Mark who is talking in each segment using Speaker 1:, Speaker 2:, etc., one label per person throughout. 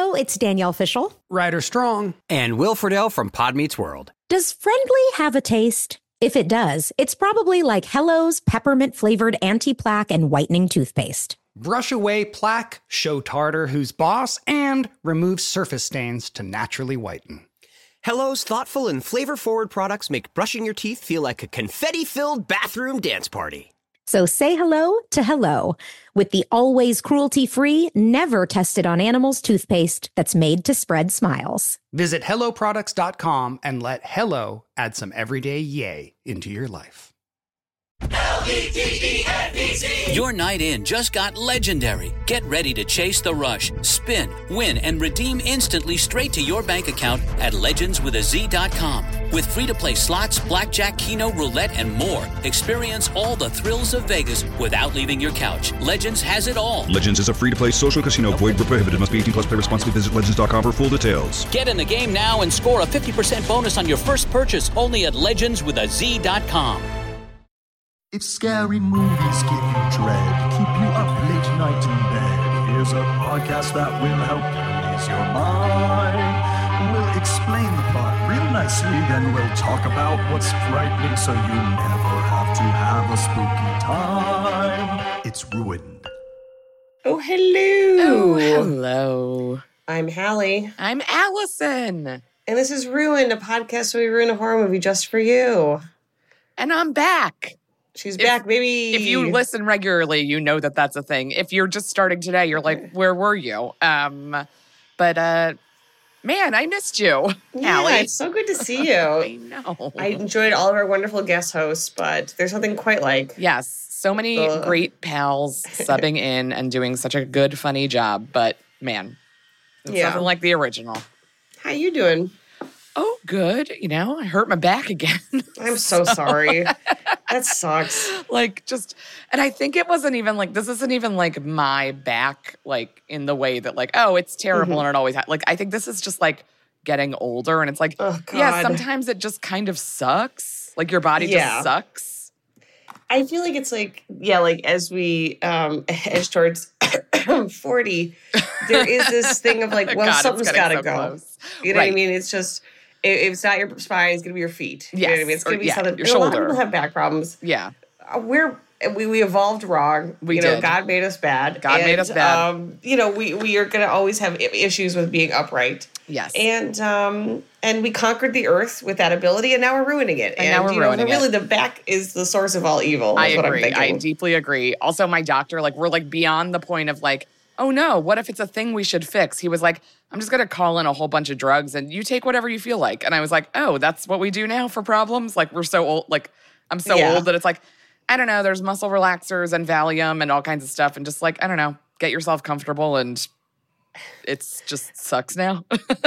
Speaker 1: Hello, it's Danielle Fishel.
Speaker 2: Ryder Strong.
Speaker 3: And Will Friedle from Pod Meets World.
Speaker 1: Does Friendly have a taste? If it does, it's probably like Hello's peppermint-flavored anti-plaque and whitening toothpaste.
Speaker 2: Brush away plaque, show tartar who's boss, and remove surface stains to naturally whiten.
Speaker 3: Hello's thoughtful and flavor-forward products make brushing your teeth feel like a confetti-filled bathroom dance party.
Speaker 1: So say hello to Hello with the always cruelty-free, never tested on animals toothpaste that's made to spread smiles.
Speaker 2: Visit HelloProducts.com and let Hello add some everyday yay into your life.
Speaker 4: LEGENDZ. Your night in just got legendary. Get ready to chase the rush, spin, win, and redeem instantly straight to your bank account at legendswithaz.com. With free-to-play slots, blackjack, keno, roulette, and more. Experience all the thrills of Vegas without leaving your couch. Legends has it all.
Speaker 5: Legends is a free-to-play social casino. Void where prohibited. Must be 18 plus. Play responsibly. Visit legends.com for full details.
Speaker 4: Get in the game now and score a 50% bonus on your first purchase only at legendswithaz.com.
Speaker 6: If scary movies give you dread, keep you up late night in bed, here's a podcast that will help you ease your mind. We'll explain the plot real nicely, then we'll talk about what's frightening so you never have to have a spooky time. It's Ruined.
Speaker 7: Oh, hello.
Speaker 8: Oh, hello.
Speaker 7: I'm Hallie.
Speaker 8: I'm Allison.
Speaker 7: And this is Ruined, a podcast where we ruin a horror movie just for you.
Speaker 8: And I'm back.
Speaker 7: She's back, baby.
Speaker 8: If you listen regularly, you know that that's a thing. If you're just starting today, you're like, where were you? Man, I missed you,
Speaker 7: yeah,
Speaker 8: Hallie.
Speaker 7: It's so good to see you.
Speaker 8: I know.
Speaker 7: I enjoyed all of our wonderful guest hosts, but there's nothing quite like.
Speaker 8: Yes, so many great pals subbing in and doing such a good, funny job. But, man, it's nothing like the original.
Speaker 7: How you doing?
Speaker 8: Oh, good. You know, I hurt my back again.
Speaker 7: I'm so sorry. That sucks.
Speaker 8: And I think it wasn't even like, this isn't even like my back, like in the way that like, oh, it's terrible and it always, I think this is just like getting older and it's like, yeah, sometimes it just kind of sucks. Like your body just sucks.
Speaker 7: I feel like it's like, like as we edge towards 40, there is this thing of like, well,
Speaker 8: God,
Speaker 7: something's got to
Speaker 8: so
Speaker 7: go.
Speaker 8: close.
Speaker 7: You know what I mean? It's just, if it's not your spine, it's going to be your feet.
Speaker 8: Yes.
Speaker 7: You know what I mean? It's going to be something.
Speaker 8: Your
Speaker 7: shoulder. A lot of
Speaker 8: shoulder.
Speaker 7: people have back problems.
Speaker 8: Yeah.
Speaker 7: We evolved wrong.
Speaker 8: We did.
Speaker 7: God made us bad.
Speaker 8: God made us bad.
Speaker 7: We are going to always have issues with being upright.
Speaker 8: Yes.
Speaker 7: And we conquered the earth with that ability, and now we're ruining it.
Speaker 8: And now we're ruining it.
Speaker 7: Really, the back is the source of all evil.
Speaker 8: I
Speaker 7: Is what
Speaker 8: agree.
Speaker 7: I'm thinking.
Speaker 8: I deeply agree. Also, my doctor, like, we're like beyond the point of like, oh no, what if it's a thing we should fix? He was like, I'm just going to call in a whole bunch of drugs and you take whatever you feel like. And I was like, oh, that's what we do now for problems? Like, we're so old. Like, I'm so old that it's like, I don't know, there's muscle relaxers and Valium and all kinds of stuff. And just like, I don't know, get yourself comfortable and it's just sucks now.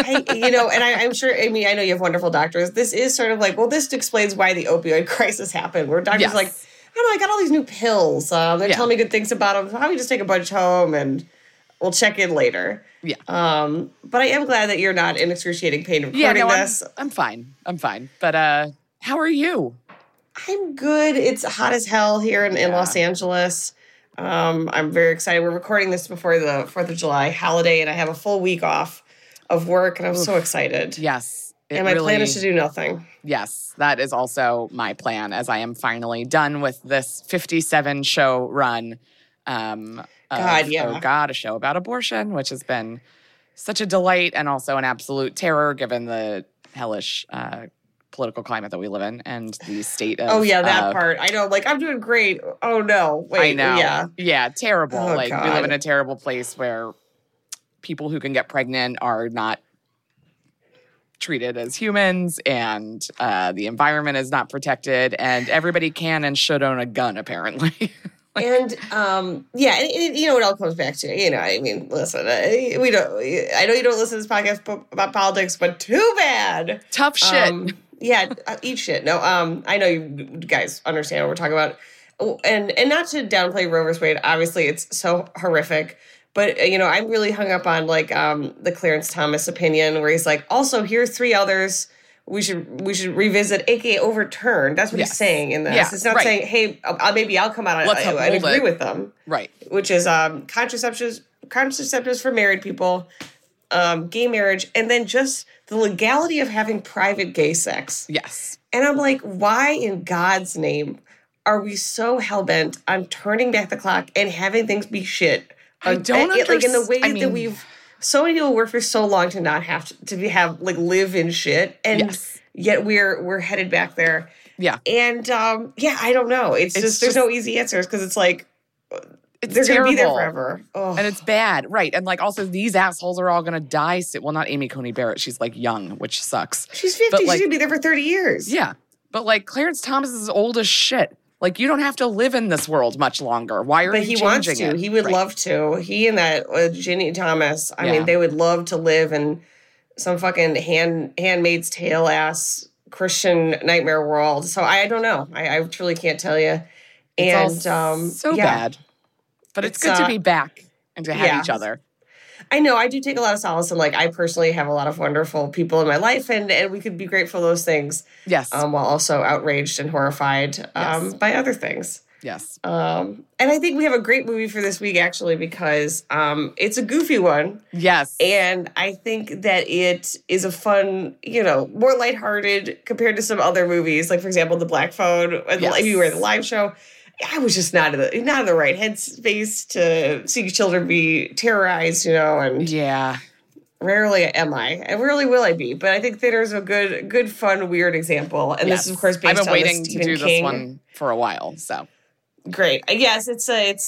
Speaker 7: I'm sure, I know you have wonderful doctors. This is sort of like, well, this explains why the opioid crisis happened, where doctors are like, I don't know, I got all these new pills. They're telling me good things about them. How about we just take a bunch home and we'll check in later.
Speaker 8: Yeah.
Speaker 7: But I am glad that you're not in excruciating pain of recording this.
Speaker 8: I'm fine. But how are you?
Speaker 7: I'm good. It's hot as hell here in Los Angeles. I'm very excited. We're recording this before the 4th of July holiday, and I have a full week off of work, and I'm so excited.
Speaker 8: Yes.
Speaker 7: And my plan is to do nothing.
Speaker 8: Yes, that is also my plan, as I am finally done with this 57-show run. Oh God, a show about abortion, which has been such a delight and also an absolute terror given the hellish political climate that we live in and the state of...
Speaker 7: that part. I know, like, I'm doing great. Oh, no. Wait,
Speaker 8: I know.
Speaker 7: Yeah.
Speaker 8: Yeah, terrible.
Speaker 7: Oh,
Speaker 8: we
Speaker 7: God.
Speaker 8: live in a terrible place where people who can get pregnant are not treated as humans and the environment is not protected and everybody can and should own a gun, apparently.
Speaker 7: And you know what it all comes back to. Listen, I know you don't listen to this podcast about politics, but too bad.
Speaker 8: Tough shit.
Speaker 7: Eat shit. No, I know you guys understand what we're talking about. And not to downplay Roe vs. Wade, obviously it's so horrific. But, I'm really hung up on the Clarence Thomas opinion where he's like, also here's 3 others we should revisit, aka overturn. That's what he's saying in this.
Speaker 8: Yeah,
Speaker 7: it's not saying, hey, maybe I'll come out and agree with them.
Speaker 8: Right.
Speaker 7: Which is contraceptives for married people. gay marriage, and then just the legality of having private gay sex.
Speaker 8: Yes.
Speaker 7: And I'm like, why in God's name are we so hell-bent on turning back the clock and having things be shit?
Speaker 8: I don't understand.
Speaker 7: Like, in the way that we've... So many people work for so long to not have to have like live in shit, and yet we're headed back there.
Speaker 8: Yeah.
Speaker 7: And I don't know. It's just there's no easy answers because it's like they're
Speaker 8: terrible.
Speaker 7: Gonna be there forever. Oh.
Speaker 8: And it's bad. Right. And like also these assholes are all gonna die soon. Well, not Amy Coney Barrett. She's like young, which sucks.
Speaker 7: She's 50. She's gonna be there for 30 years.
Speaker 8: Yeah. But like Clarence Thomas is old as shit. Like, you don't have to live in this world much longer. Why are you changing it?
Speaker 7: But he wants to. He would love to. He and that Ginny Thomas, I mean, they would love to live in some fucking Handmaid's Tale ass Christian nightmare world. So I don't know. I truly can't tell you.
Speaker 8: It's so bad. But it's good to be back and to have each other.
Speaker 7: I know. I do take a lot of solace in, like, I personally have a lot of wonderful people in my life, and we could be grateful for those things.
Speaker 8: Yes.
Speaker 7: While also outraged and horrified by other things.
Speaker 8: Yes.
Speaker 7: And I think we have a great movie for this week, actually, because it's a goofy one.
Speaker 8: Yes.
Speaker 7: And I think that it is a fun, more lighthearted compared to some other movies. Like, for example, The Black Phone, if you were at the live show. I was just not in the right headspace to see children be terrorized, and rarely am I, and rarely will I be. But I think theater's a good, fun, weird example, and this is of course based on
Speaker 8: I've been waiting
Speaker 7: Stephen
Speaker 8: to do
Speaker 7: King.
Speaker 8: this one for a while, so
Speaker 7: great. Yes, it's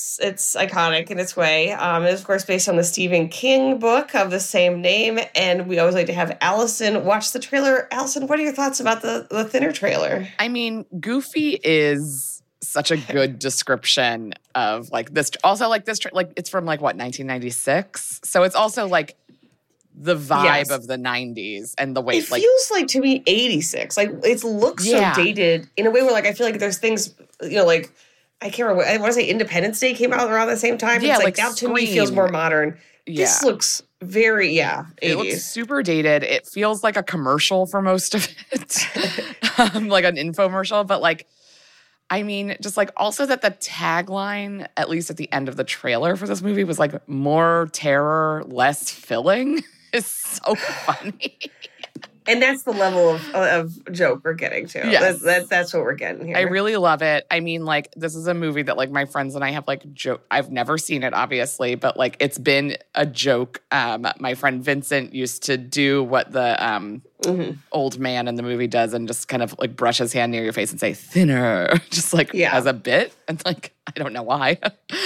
Speaker 7: iconic in its way. It's of course based on the Stephen King book of the same name, and we always like to have Allison watch the trailer. Allison, what are your thoughts about the Thinner trailer?
Speaker 8: I mean, goofy is such a good description of like this. Also, like this, like it's from like what 1996. So it's also like the vibe of the 90s and the way
Speaker 7: it feels like to me 86. Like it looks so dated in a way where like I feel like there's things like I can't remember. I want to say Independence Day came out around the same time.
Speaker 8: Yeah,
Speaker 7: it's
Speaker 8: like
Speaker 7: that to me feels more modern.
Speaker 8: Yeah.
Speaker 7: This looks very 80s.
Speaker 8: It looks super dated. It feels like a commercial for most of it, like an infomercial. But like. I mean, just like also that the tagline, at least at the end of the trailer for this movie, was like more terror, less filling is so funny.
Speaker 7: And that's the level of joke we're getting to.
Speaker 8: Yes.
Speaker 7: That's what we're getting here.
Speaker 8: I really love it. I mean, like, this is a movie that, like, my friends and I have, like, I've never seen it, obviously, but, like, it's been a joke. My friend Vincent used to do what the old man in the movie does and just kind of, like, brush his hand near your face and say, thinner, just, like, as a bit. And, like, I don't know why.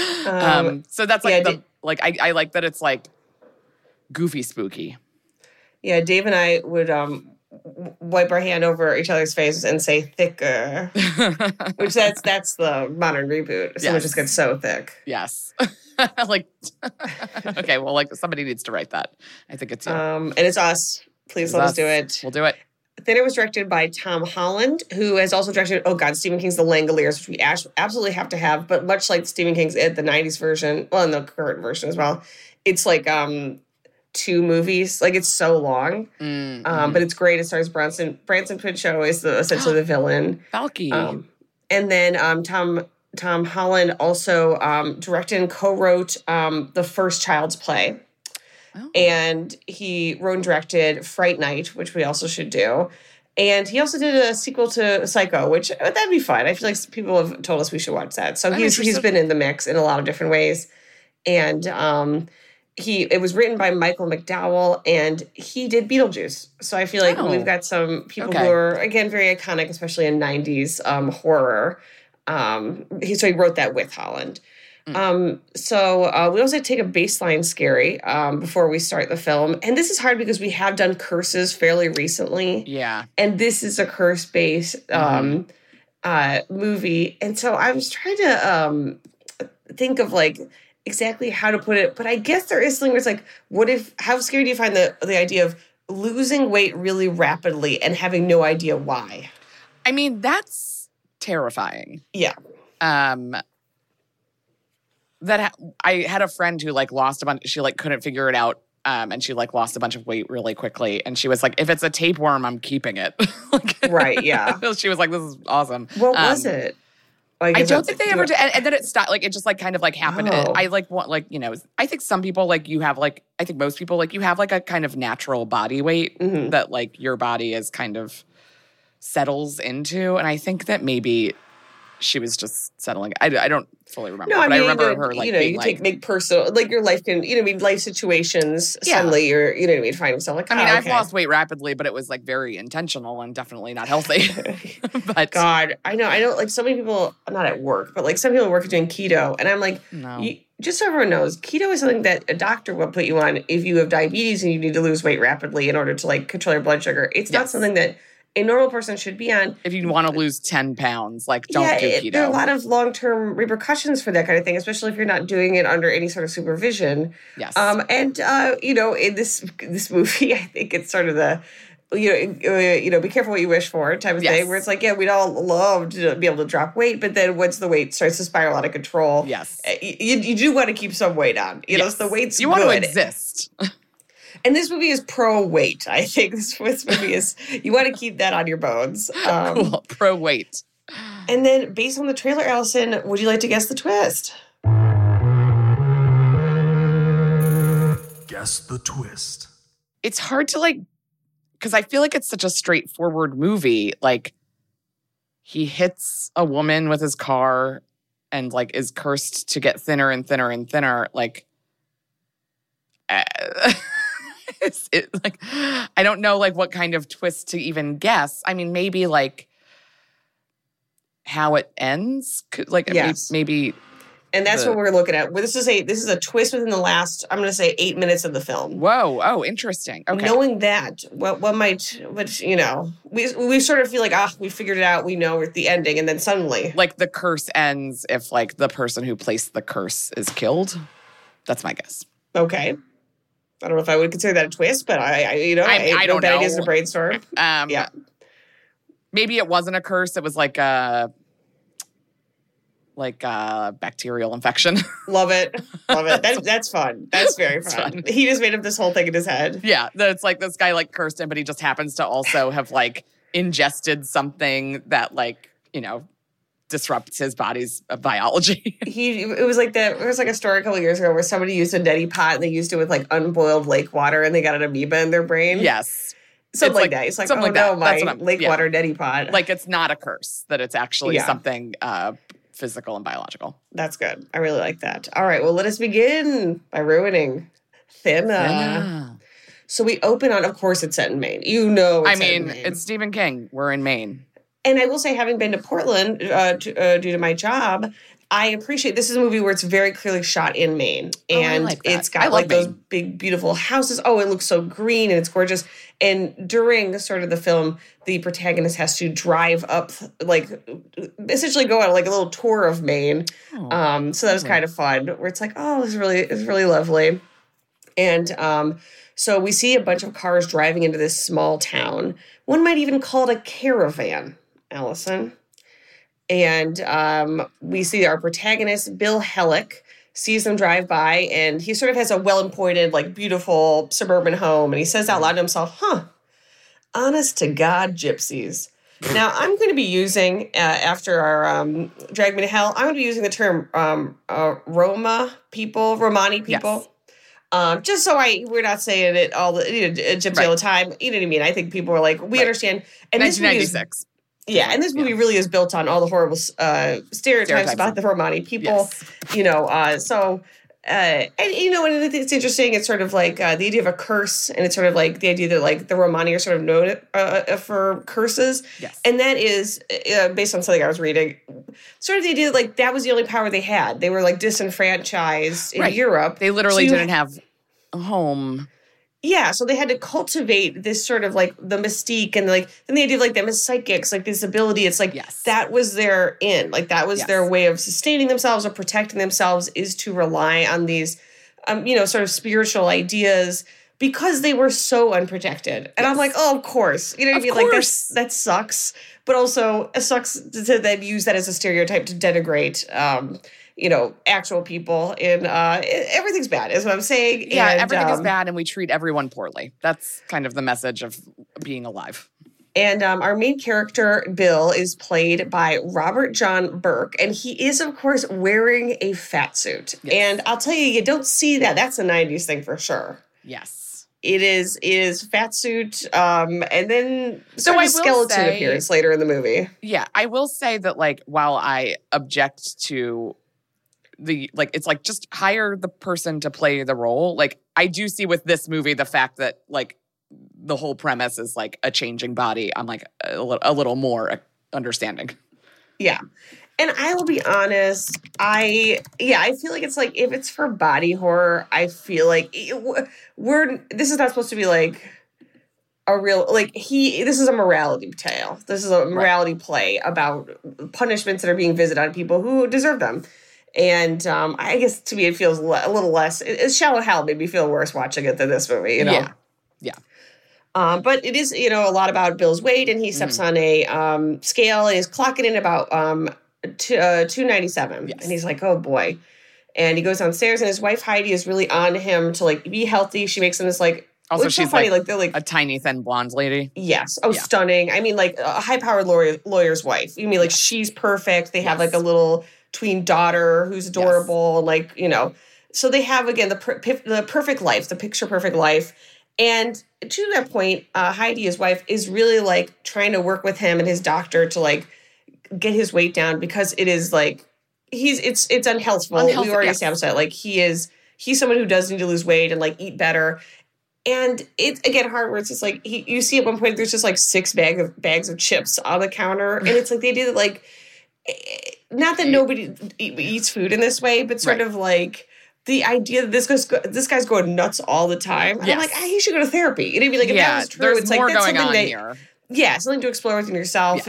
Speaker 8: So that's, like, I like that it's, like, goofy spooky.
Speaker 7: Yeah, Dave and I would wipe our hand over each other's faces and say thicker, which that's the modern reboot. Someone just gets so thick.
Speaker 8: Yes. Like, okay, well, like somebody needs to write that. I think it's you.
Speaker 7: And it's us. Please let us do it.
Speaker 8: We'll do it.
Speaker 7: Thinner was directed by Tom Holland, who has also directed, Stephen King's The Langoliers, which we absolutely have to have. But much like Stephen King's the 90s version, well, and the current version as well, it's like 2 movies. Like, it's so long. But it's great. It stars Branson Pinchot is essentially the villain.
Speaker 8: Falky.
Speaker 7: And then Tom Holland also directed and co-wrote the first Child's Play. Oh. And he wrote and directed Fright Night, which we also should do. And he also did a sequel to Psycho, which that'd be fun. I feel like people have told us we should watch that. So he's been in the mix in a lot of different ways. And it was written by Michael McDowell, and he did Beetlejuice. So I feel like we've got some people who are, again, very iconic, especially in 90s horror. So he wrote that with Holland. So we also take a baseline scary before we start the film. And this is hard because we have done curses fairly recently.
Speaker 8: Yeah.
Speaker 7: And this is a curse-based movie. And so I was trying to think of, like, exactly how to put it. But I guess there is something where it's like, how scary do you find the idea of losing weight really rapidly and having no idea why?
Speaker 8: I mean, that's terrifying.
Speaker 7: Yeah.
Speaker 8: I had a friend who like lost a bunch. She like couldn't figure it out, and she like lost a bunch of weight really quickly. And she was like, "If it's a tapeworm, I'm keeping it."
Speaker 7: Right? Yeah.
Speaker 8: She was like, "This is awesome."
Speaker 7: What was it? I
Speaker 8: don't think they ever did. And then it stopped. Like, it just like kind of like happened.
Speaker 7: Oh.
Speaker 8: I like want like, you know, I think some people like you have like, I think most people like you have like a kind of natural body weight that like your body is kind of settles into. And I think that maybe she was just settling. I don't fully remember.
Speaker 7: No,
Speaker 8: but
Speaker 7: I mean,
Speaker 8: I remember her like,
Speaker 7: you know,
Speaker 8: being
Speaker 7: you
Speaker 8: like,
Speaker 7: make personal, like your life can, you know what I mean, life situations, suddenly you're, you know what I mean, find yourself like,
Speaker 8: I mean,
Speaker 7: oh,
Speaker 8: I've lost weight rapidly, but it was like very intentional and definitely not healthy. But
Speaker 7: God, I know, like so many people, not at work, but like some people work doing keto. And I'm like,
Speaker 8: no.
Speaker 7: Just so everyone knows, keto is something that a doctor will put you on if you have diabetes and you need to lose weight rapidly in order to like control your blood sugar. It's not something that a normal person should be on.
Speaker 8: If you want to lose 10 pounds, like don't do keto.
Speaker 7: There are a lot of long-term repercussions for that kind of thing, especially if you're not doing it under any sort of supervision.
Speaker 8: Yes.
Speaker 7: You know, in this movie, I think it's sort of the, you know, be careful what you wish for type of thing, where it's like, yeah, we'd all love to be able to drop weight, but then once the weight starts to spiral out of control, you do want to keep some weight on. You know, so the weight's
Speaker 8: you want to exist.
Speaker 7: And this movie is pro-weight. I think this movie is, you want to keep that on your bones.
Speaker 8: Cool, pro-weight.
Speaker 7: And then, based on the trailer, Allison, would you like to guess the twist?
Speaker 6: Guess the twist.
Speaker 8: It's hard to like, because I feel like it's such a straightforward movie. Like, he hits a woman with his car and like is cursed to get thinner and thinner and thinner. Like, like, I don't know like what kind of twist to even guess. I mean, maybe like how it ends. Like, maybe.
Speaker 7: And that's what we're looking at. Well, this is a twist within the last, I'm going to say 8 minutes of the film.
Speaker 8: Whoa. Oh, interesting. Okay.
Speaker 7: Knowing that, which, you know, we sort of feel like, we figured it out. We know it's the ending. And then suddenly.
Speaker 8: Like the curse ends if like the person who placed the curse is killed. That's my guess.
Speaker 7: Okay. I don't know if I would consider that a twist, but I don't know. Ideas to brainstorm. Yeah.
Speaker 8: Maybe it wasn't a curse. It was like a bacterial infection. Love it.
Speaker 7: That's fun. That's very fun. He just made up this whole thing in his head.
Speaker 8: Yeah. It's like this guy like cursed him, but he just happens to also have like ingested something that like, you know, disrupts his body's biology.
Speaker 7: It was like a story a couple of years ago where somebody used a neti pot and they used it with like unboiled lake water and they got an amoeba in their brain.
Speaker 8: Yes.
Speaker 7: Something like that. It's like, my lake water neti pot.
Speaker 8: Like it's not a curse, that it's actually something physical and biological.
Speaker 7: That's good. I really like that. All right. Well, let us begin by ruining Thinner. So we open on, of course, it's set in Maine. You know
Speaker 8: it's Stephen King. We're in Maine.
Speaker 7: And I will say, having been to Portland due to my job, I appreciate this is a movie where it's very clearly shot in Maine. And it's got like those big, beautiful houses. Oh, it looks so green and it's gorgeous. And during sort of the film, the protagonist has to drive up, like essentially go on like a little tour of Maine. So that was kind of fun, where it's like, oh, it's really lovely. And so we see a bunch of cars driving into this small town. One might even call it a caravan, Allison. And we see our protagonist, Bill Hellick, sees them drive by, and he sort of has a well-appointed, like, beautiful suburban home, and he says out loud to himself, honest to God, gypsies. Now, I'm going to be using, after our Drag Me to Hell, I'm going to be using the term Romani people. Yes. Just so we're not saying it all the gypsy all the time. You know what I mean? I think people are like, we understand. And
Speaker 8: 1996.
Speaker 7: And this movie really is built on all the horrible stereotypes about the Romani people.
Speaker 8: Yes.
Speaker 7: You know, and you know, and it's interesting. It's sort of like the idea of a curse, and it's sort of like the idea that like the Romani are sort of known for curses.
Speaker 8: Yes.
Speaker 7: And that is based on something I was reading. Sort of the idea that like that was the only power they had. They were like disenfranchised in Europe.
Speaker 8: They literally didn't have a home.
Speaker 7: Yeah, so they had to cultivate this sort of like the mystique and like then the idea of like them as psychics, like this ability. It's like that was their in, like that was their way of sustaining themselves or protecting themselves, is to rely on these, sort of spiritual ideas because they were so unprotected. And I'm like, oh, of course, you know what I mean? Like that sucks, but also it sucks to then use that as a stereotype to denigrate. Actual people in everything's bad is what I'm saying.
Speaker 8: Yeah, and everything is bad and we treat everyone poorly. That's kind of the message of being alive.
Speaker 7: And our main character, Bill, is played by Robert John Burke. And he is, of course, wearing a fat suit. Yes. And I'll tell you don't see that. That's a 90s thing for sure.
Speaker 8: Yes.
Speaker 7: It is fat suit. And then sort of a skeleton appears later in the movie.
Speaker 8: Yeah, I will say that, like, while I object to it's like just hire the person to play the role. Like, I do see with this movie the fact that, like, the whole premise is like a changing body. I'm like a little more understanding.
Speaker 7: Yeah. And I will be honest, I feel like it's like, if it's for body horror, I feel like this is not supposed to be like a real, like this is a morality tale. This is a morality play about punishments that are being visited on people who deserve them. And I guess to me, it feels a little less, Shallow Hal made me feel worse watching it than this movie, you know?
Speaker 8: Yeah.
Speaker 7: But it is, a lot about Bill's weight, and he steps on a scale and he's clocking in about 297. Yes. And he's like, oh boy. And he goes downstairs, and his wife Heidi is really on him to like be healthy. She makes him this like,
Speaker 8: also she's so funny,
Speaker 7: like they're like
Speaker 8: a tiny thin blonde lady.
Speaker 7: Yes. Oh, yeah. Stunning. I mean, like a high-powered lawyer's wife. You mean like she's perfect. They have like a little tween daughter who's adorable, like, so they have, again, the perfect life, the picture perfect life. And to that point, Heidi, his wife, is really like trying to work with him and his doctor to like get his weight down, because it is like it's unhealthful. We already established that. Like he's someone who does need to lose weight and like eat better. And it's, again, hard where it's just like you see at one point there's just like 6 bags of chips on the counter, and it's like they did it like, not that nobody eats food in this way, but sort of like the idea that this guy's going nuts all the time. And I'm like, he should go to therapy. You know what I mean? Like, if that was true,
Speaker 8: there's
Speaker 7: it's
Speaker 8: more
Speaker 7: like, that's
Speaker 8: going
Speaker 7: something
Speaker 8: on here.
Speaker 7: Yeah, something to explore within yourself,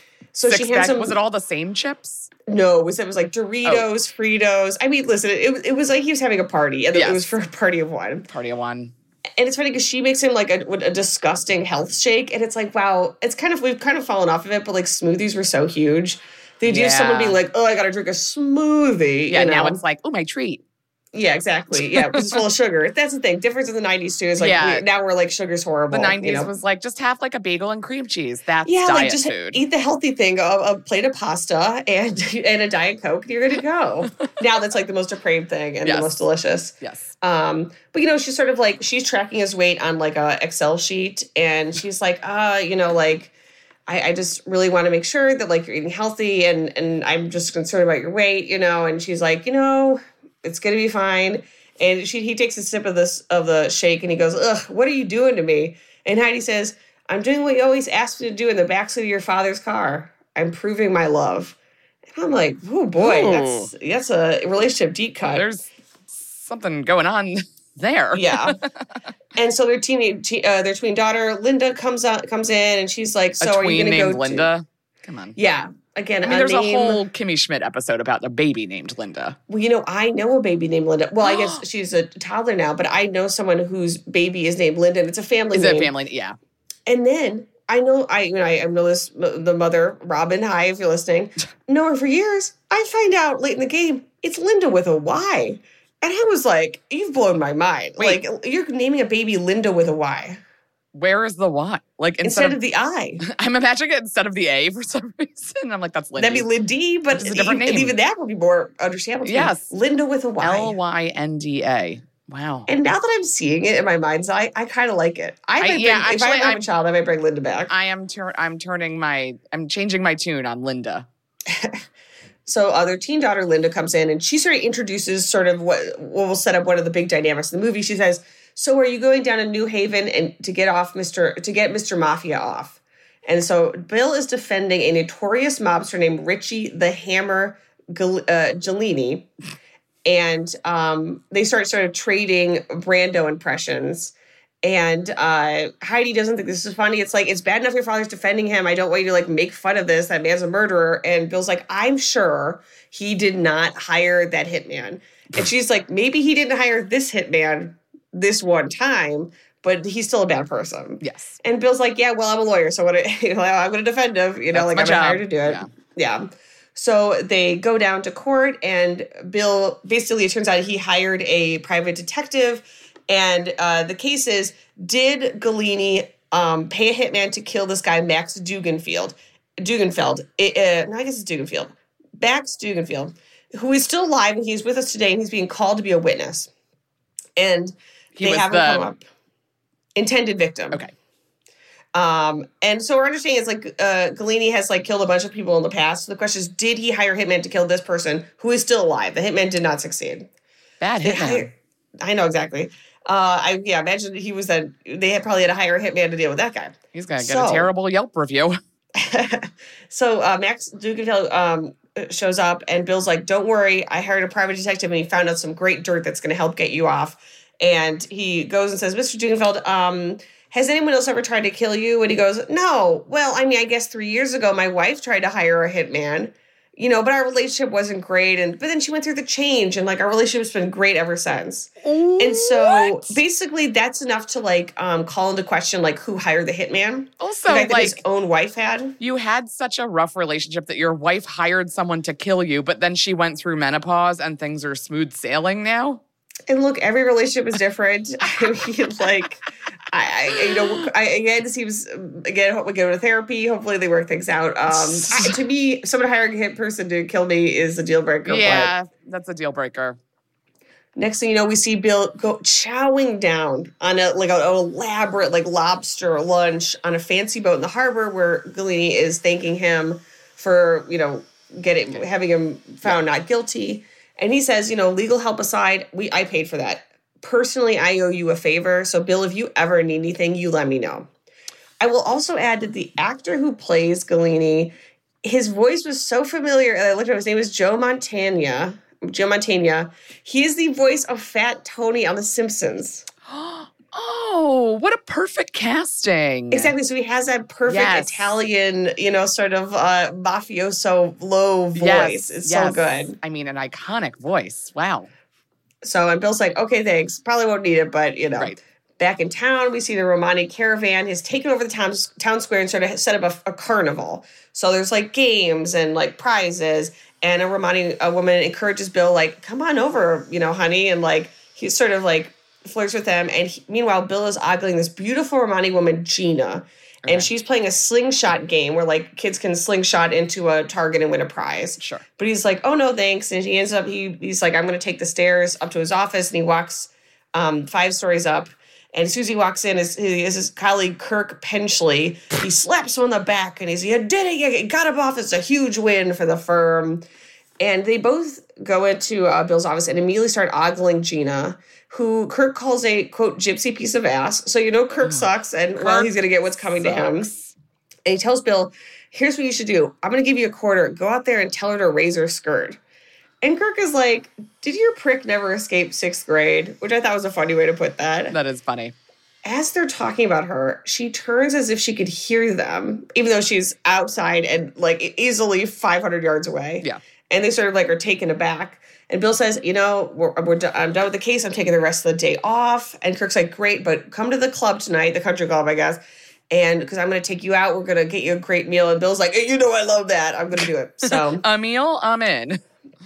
Speaker 7: So
Speaker 8: 6
Speaker 7: she hands him.
Speaker 8: Was it all the same chips?
Speaker 7: No, it was like Doritos, Fritos. I mean, listen, it was like he was having a party, and it was for a party of one.
Speaker 8: Party of one.
Speaker 7: And it's funny because she makes him like a disgusting health shake, and it's like, wow, we've kind of fallen off of it, but like smoothies were so huge. The idea of someone being like, oh, I got to drink a smoothie.
Speaker 8: Yeah, now it's like, oh, my treat.
Speaker 7: Yeah, exactly. Yeah, because it's full of sugar. That's the thing. Difference in the 90s, too, is like now we're like, sugar's horrible.
Speaker 8: The 90s was like, just have like a bagel and cream cheese. That's diet
Speaker 7: like just
Speaker 8: food.
Speaker 7: Eat the healthy thing, a plate of pasta and a Diet Coke, and you're good to go. Now that's like the most depraved thing and the most delicious.
Speaker 8: Yes.
Speaker 7: But, she's sort of like, she's tracking his weight on like a Excel sheet, and she's like, like, I just really want to make sure that like you're eating healthy, and I'm just concerned about your weight, and she's like, it's going to be fine. And he takes a sip of the shake, and he goes, ugh, what are you doing to me? And Heidi says, I'm doing what you always asked me to do in the backseat of your father's car. I'm proving my love. And I'm like, oh boy, that's a relationship deep cut.
Speaker 8: There's something going on there.
Speaker 7: Yeah. And so their tween daughter, Linda, comes in, and she's like, so are you going to go
Speaker 8: Linda? Come on.
Speaker 7: Yeah. Again,
Speaker 8: there's a whole Kimmy Schmidt episode about a baby named Linda.
Speaker 7: Well, I know a baby named Linda. Well, I guess she's a toddler now, but I know someone whose baby is named Linda, and it's a family name.
Speaker 8: Is it a family? Yeah.
Speaker 7: And then I know this, the mother, Robin, hi, if you're listening, know her for years. I find out late in the game, it's Linda with a Y. And I was like, you've blown my mind.
Speaker 8: Wait.
Speaker 7: Like, you're naming a baby Linda with a Y.
Speaker 8: Where is the Y? Like
Speaker 7: instead of the I.
Speaker 8: I'm imagining it instead of the A for some reason. I'm like, that's Lindy.
Speaker 7: That'd be Lindy, but
Speaker 8: it's a different name.
Speaker 7: Even that would be more understandable.
Speaker 8: Yes.
Speaker 7: Linda with a Y.
Speaker 8: Lynda. Wow.
Speaker 7: And now that I'm seeing it in my mind's eye, I kind of like it. If I have a child, I might bring Linda back.
Speaker 8: I'm changing my tune on Linda.
Speaker 7: So their teen daughter, Linda, comes in, and she sort of introduces sort of what will set up one of the big dynamics in the movie. She says, so are you going down to New Haven and to get Mr. Mafia off? And so Bill is defending a notorious mobster named Richie the Hammer Gelini. And they start sort of trading Brando impressions. And Heidi doesn't think this is funny. It's like, it's bad enough your father's defending him. I don't want you to like make fun of this. That man's a murderer. And Bill's like, I'm sure he did not hire that hitman. And she's like, maybe he didn't hire this hitman this one time, but he's still a bad person.
Speaker 8: Yes.
Speaker 7: And Bill's like, yeah, well, I'm a lawyer, so I'm going to defend him. I'm hired to do it. Yeah. So they go down to court, and Bill, basically, it turns out he hired a private detective. And the case is, did Gelini pay a hitman to kill this guy, Max Dugenfeld. I guess it's Dugenfeld. Max Dugenfeld, who is still alive, and he's with us today, and he's being called to be a witness. And they have him come up. Intended victim.
Speaker 8: Okay.
Speaker 7: And so our understanding is like Galini has like killed a bunch of people in the past. So the question is, did he hire hitman to kill this person who is still alive? The hitman did not succeed.
Speaker 8: Bad hitman.
Speaker 7: I know exactly. Imagine he was that they probably had to hire a hitman to deal with that guy.
Speaker 8: He's gonna get a terrible Yelp review.
Speaker 7: So Max Dugenfeld shows up, and Bill's like, "Don't worry, I hired a private detective, and he found out some great dirt that's going to help get you off." And he goes and says, "Mr. Dugenfeld, has anyone else ever tried to kill you?" And he goes, "No. Well, I mean, I guess 3 years ago, my wife tried to hire a hitman, but our relationship wasn't great. But then she went through the change, and like our relationship's been great ever since." And so basically that's enough to like call into question like who hired the hitman.
Speaker 8: Also,
Speaker 7: the fact that
Speaker 8: like
Speaker 7: his own wife had.
Speaker 8: You had such a rough relationship that your wife hired someone to kill you, but then she went through menopause and things are smooth sailing now.
Speaker 7: And look, every relationship is different. I mean, like, again, it seems, again, hope we go to therapy. Hopefully they work things out. To me, someone hiring a hit person to kill me is a deal breaker.
Speaker 8: Yeah, that's a deal breaker.
Speaker 7: Next thing you know, we see Bill go chowing down on an elaborate like lobster lunch on a fancy boat in the harbor where Galini is thanking him for, having him found not guilty. And he says, legal help aside, I paid for that. Personally, I owe you a favor. So, Bill, if you ever need anything, you let me know. I will also add that the actor who plays Galini, his voice was so familiar. And I looked at his name is Joe Mantegna. He is the voice of Fat Tony on The Simpsons.
Speaker 8: Oh, what a perfect casting.
Speaker 7: Exactly. So he has that perfect Italian, sort of mafioso low voice.
Speaker 8: Yes,
Speaker 7: it's so good.
Speaker 8: I mean, an iconic voice. Wow.
Speaker 7: So, and Bill's like, okay, thanks. Probably won't need it, but,
Speaker 8: Right.
Speaker 7: Back in town, we see the Romani caravan has taken over the town square and sort of set up a carnival. So there's like games and like prizes. And a woman encourages Bill, like, come on over, honey. And like, he's sort of like flirts with them. And meanwhile, Bill is ogling this beautiful Romani woman, Gina. Okay. And she's playing a slingshot game where like kids can slingshot into a target and win a prize.
Speaker 8: Sure.
Speaker 7: But he's like, oh, no, thanks. And he ends up, he's like, I'm going to take the stairs up to his office. And he walks 5 stories up. And as soon as he walks in, is his colleague, Kirk Penchley. He slaps him on the back, and he's, you did it, you got him off. It's a huge win for the firm. And they both go into Bill's office and immediately start ogling Gina, who Kirk calls a, quote, gypsy piece of ass. So Kirk sucks, and he's going to get what's coming to him. And he tells Bill, here's what you should do. I'm going to give you $25. Go out there and tell her to raise her skirt. And Kirk is like, did your prick never escape 6th grade? Which I thought was a funny way to put that.
Speaker 8: That is funny.
Speaker 7: As they're talking about her, she turns as if she could hear them, even though she's outside and like easily 500 yards away.
Speaker 8: Yeah.
Speaker 7: And they sort of like are taken aback. And Bill says, I'm done with the case. I'm taking the rest of the day off. And Kirk's like, great, but come to the club tonight, the country club, I guess. And because I'm going to take you out, we're going to get you a great meal. And Bill's like, I love that. I'm going to do it. So
Speaker 8: a meal, I'm in.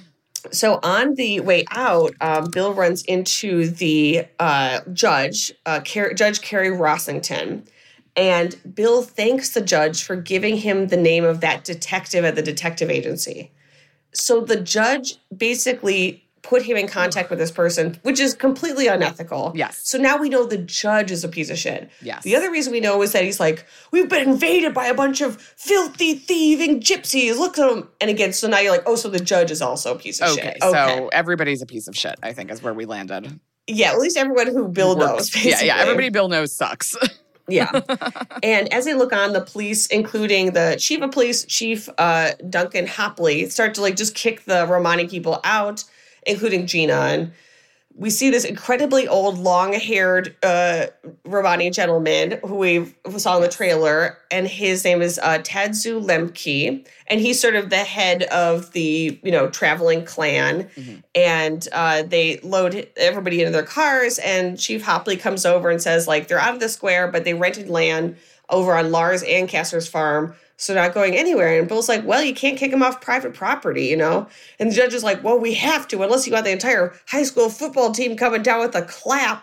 Speaker 7: So on the way out, Bill runs into the judge, Judge Carrie Rossington. And Bill thanks the judge for giving him the name of that detective at the detective agency. So the judge basically put him in contact with this person, which is completely unethical.
Speaker 8: Yes.
Speaker 7: So now we know the judge is a piece of shit.
Speaker 8: Yes.
Speaker 7: The other reason we know is that he's like, we've been invaded by a bunch of filthy, thieving gypsies. Look at them. And again, so now you're like, oh, so the judge is also a piece of shit. Okay,
Speaker 8: so everybody's a piece of shit, I think, is where we landed.
Speaker 7: Yeah, at least everyone who Bill knows, basically.
Speaker 8: Yeah, everybody Bill knows sucks.
Speaker 7: Yeah. And as they look on, the police, including the chief of police, Chief Duncan Hopley, start to like just kick the Romani people out, including Gina. And we see this incredibly old, long-haired Romani gentleman who we saw in the trailer, and his name is Tadzu Lemke, and he's sort of the head of the, traveling clan. Mm-hmm. And they load everybody into their cars, and Chief Hopley comes over and says, like, they're out of the square, but they rented land over on Lars Ancaster's farm, so not going anywhere. And Bill's like, well, you can't kick him off private property, And the judge is like, well, we have to, unless you got the entire high school football team coming down with a clap.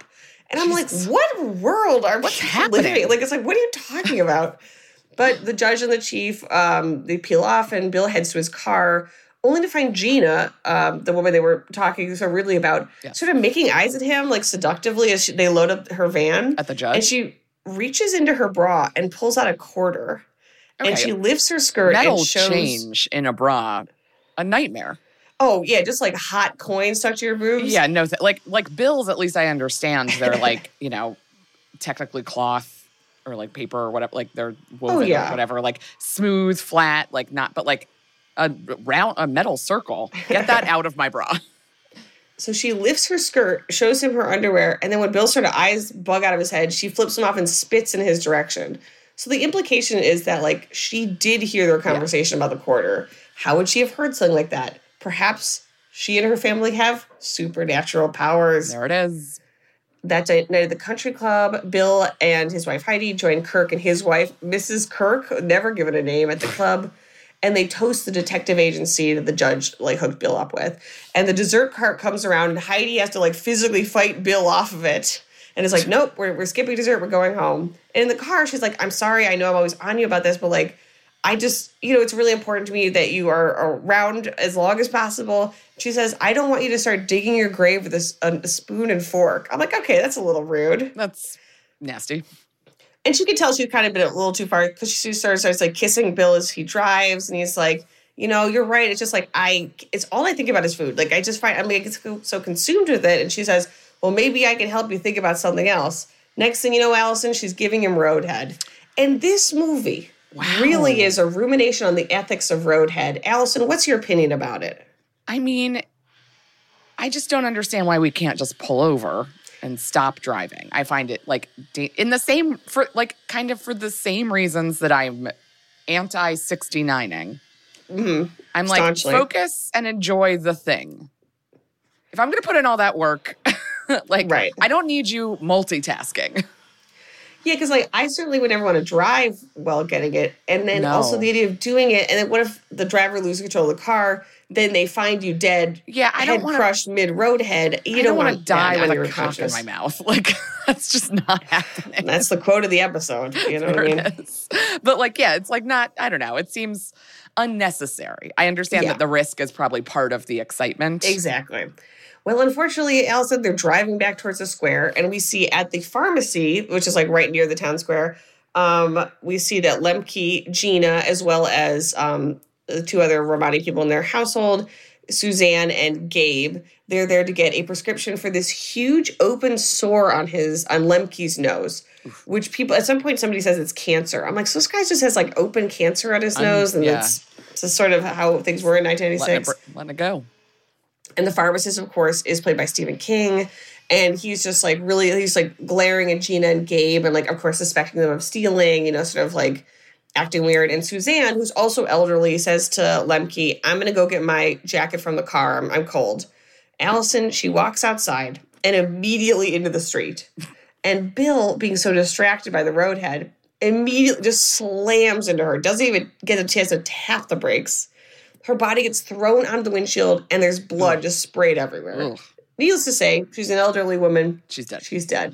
Speaker 7: And I'm like, what world are we living in? Like, it's like, what are you talking about? But the judge and the chief, they peel off and Bill heads to his car, only to find Gina, the woman they were talking so weirdly about, sort of making eyes at him, like seductively as they load up her van.
Speaker 8: At the judge?
Speaker 7: And she reaches into her bra and pulls out a quarter. Okay. And she lifts her skirt
Speaker 8: Metal
Speaker 7: and shows...
Speaker 8: change in a bra, a nightmare.
Speaker 7: Oh, yeah, just like hot coins stuck to your boobs.
Speaker 8: Yeah, no, like bills, at least I understand. They're like, you know, technically cloth or like paper or whatever, like they're woven or whatever, like smooth, flat, like not, but like a metal circle. Get that out of my bra.
Speaker 7: So she lifts her skirt, shows him her underwear, and then when Bill's sort of eyes bug out of his head, she flips him off and spits in his direction. So the implication is that, like, she did hear their conversation about the quarter. How would she have heard something like that? Perhaps she and her family have supernatural powers.
Speaker 8: There it is.
Speaker 7: That night at the country club, Bill and his wife Heidi join Kirk and his wife, Mrs. Kirk, never given a name, at the club. And they toast the detective agency that the judge, like, hooked Bill up with. And the dessert cart comes around, and Heidi has to, like, physically fight Bill off of it. And it's like, nope, we're skipping dessert, we're going home. And in the car, she's like, I'm sorry, I know I'm always on you about this, but, like, I just, you know, it's really important to me that you are around as long as possible. She says, I don't want you to start digging your grave with a spoon and fork. I'm like, okay, that's a little rude.
Speaker 8: That's nasty.
Speaker 7: And she could tell she's kind of been a little too far because she starts like kissing Bill as he drives. And he's like, you know, you're right. It's just like, it's all I think about is food. Like, I just find, I'm like, so consumed with it. And she says, well, maybe I can help you think about something else. Next thing you know, Allison, she's giving him Roadhead. And this movie really is a rumination on the ethics of Roadhead. Allison, what's your opinion about it?
Speaker 8: I mean, I just don't understand why we can't just pull over and stop driving. I find it like in the same, for like kind of for the same reasons that I'm anti-69ing. Mm-hmm. I'm like,
Speaker 7: Staunchly.
Speaker 8: Focus and enjoy the thing. If I'm going to put in all that work, like, I don't need you multitasking.
Speaker 7: Yeah, because, like, I certainly would never want to drive while getting it. And then also the idea of doing it, and then what if the driver loses control of the car, then they find you dead,
Speaker 8: I don't want
Speaker 7: crushed mid-road head. You don't want to
Speaker 8: die with a cock in my mouth. Like, that's just not happening.
Speaker 7: That's the quote of the episode. You know what I mean?
Speaker 8: But, like, yeah, it's like not, I don't know. It seems unnecessary. I understand that the risk is probably part of the excitement.
Speaker 7: Exactly. Well, unfortunately, Allison, they're driving back towards the square, and we see at the pharmacy, which is like right near the town square, we see that Lemke, Gina, as well as the two other Romani people in their household, Suzanne and Gabe, they're there to get a prescription for this huge open sore on Lemke's nose, which people, at some point somebody says it's cancer. I'm like, so this guy just has like open cancer on his nose, and that's just sort of how things were in 1996.
Speaker 8: Letting it go.
Speaker 7: And the pharmacist, of course, is played by Stephen King. And he's just like he's like glaring at Gina and Gabe and like, of course, suspecting them of stealing, you know, sort of like acting weird. And Suzanne, who's also elderly, says to Lemke, I'm going to go get my jacket from the car. I'm cold. Allison, she walks outside and immediately into the street. And Bill, being so distracted by the roadhead, immediately just slams into her. Doesn't even get a chance to tap the brakes. Her body gets thrown onto the windshield, and there's blood just sprayed everywhere. Needless to say, she's an elderly woman.
Speaker 8: She's dead.
Speaker 7: She's dead.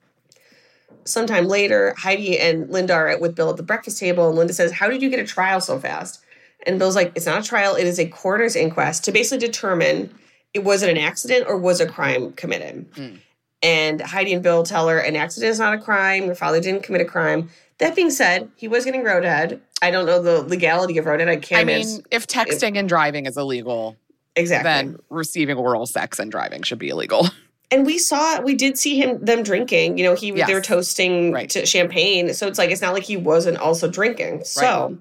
Speaker 7: Sometime later, Heidi and Linda are with Bill at the breakfast table, and Linda says, how did you get a trial so fast? And Bill's like, it's not a trial. It is a coroner's inquest to basically determine was it an accident or was a crime committed. And Heidi and Bill tell her an accident is not a crime. Your father didn't commit a crime. That being said, he was getting roadhead. I don't know the legality of roadhead. I
Speaker 8: mean, if texting and driving is illegal, then receiving oral sex and driving should be illegal.
Speaker 7: And we did see them drinking. You know, they were toasting to champagne. So it's like, it's not like he wasn't also drinking. So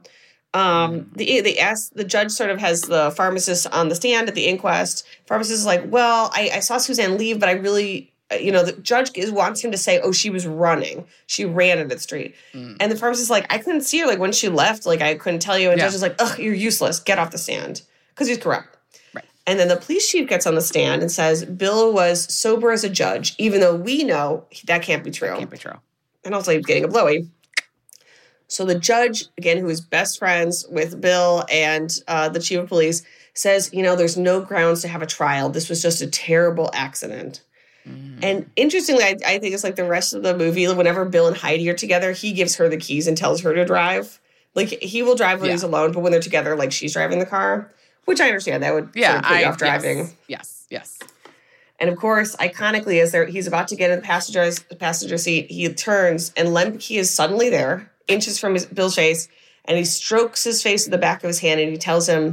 Speaker 7: they asked, the judge sort of has the pharmacist on the stand at the inquest. Pharmacist is like, well, I saw Suzanne leave, but I really... you know, the judge wants him to say, oh, she was running. She ran into the street. And the pharmacist is like, I couldn't see her. Like, when she left, like, I couldn't tell you. And the judge is like, ugh, you're useless. Get off the stand. Because he's correct. Right. And then the police chief gets on the stand and says, Bill was sober as a judge, even though we know that can't be true.
Speaker 8: Can't be true.
Speaker 7: And also he's getting a blowy. So the judge, again, who is best friends with Bill and the chief of police, says, you know, there's no grounds to have a trial. This was just a terrible accident. And interestingly, I think it's like the rest of the movie, whenever Bill and Heidi are together, he gives her the keys and tells her to drive. Like, he will drive when he's alone, but when they're together, like, she's driving the car, which I understand. That would sort of put you off driving.
Speaker 8: Yes.
Speaker 7: And of course, iconically, as he's about to get in the passenger seat, he turns, and Lemke is suddenly there, inches from Bill's face, and he strokes his face with the back of his hand, and he tells him,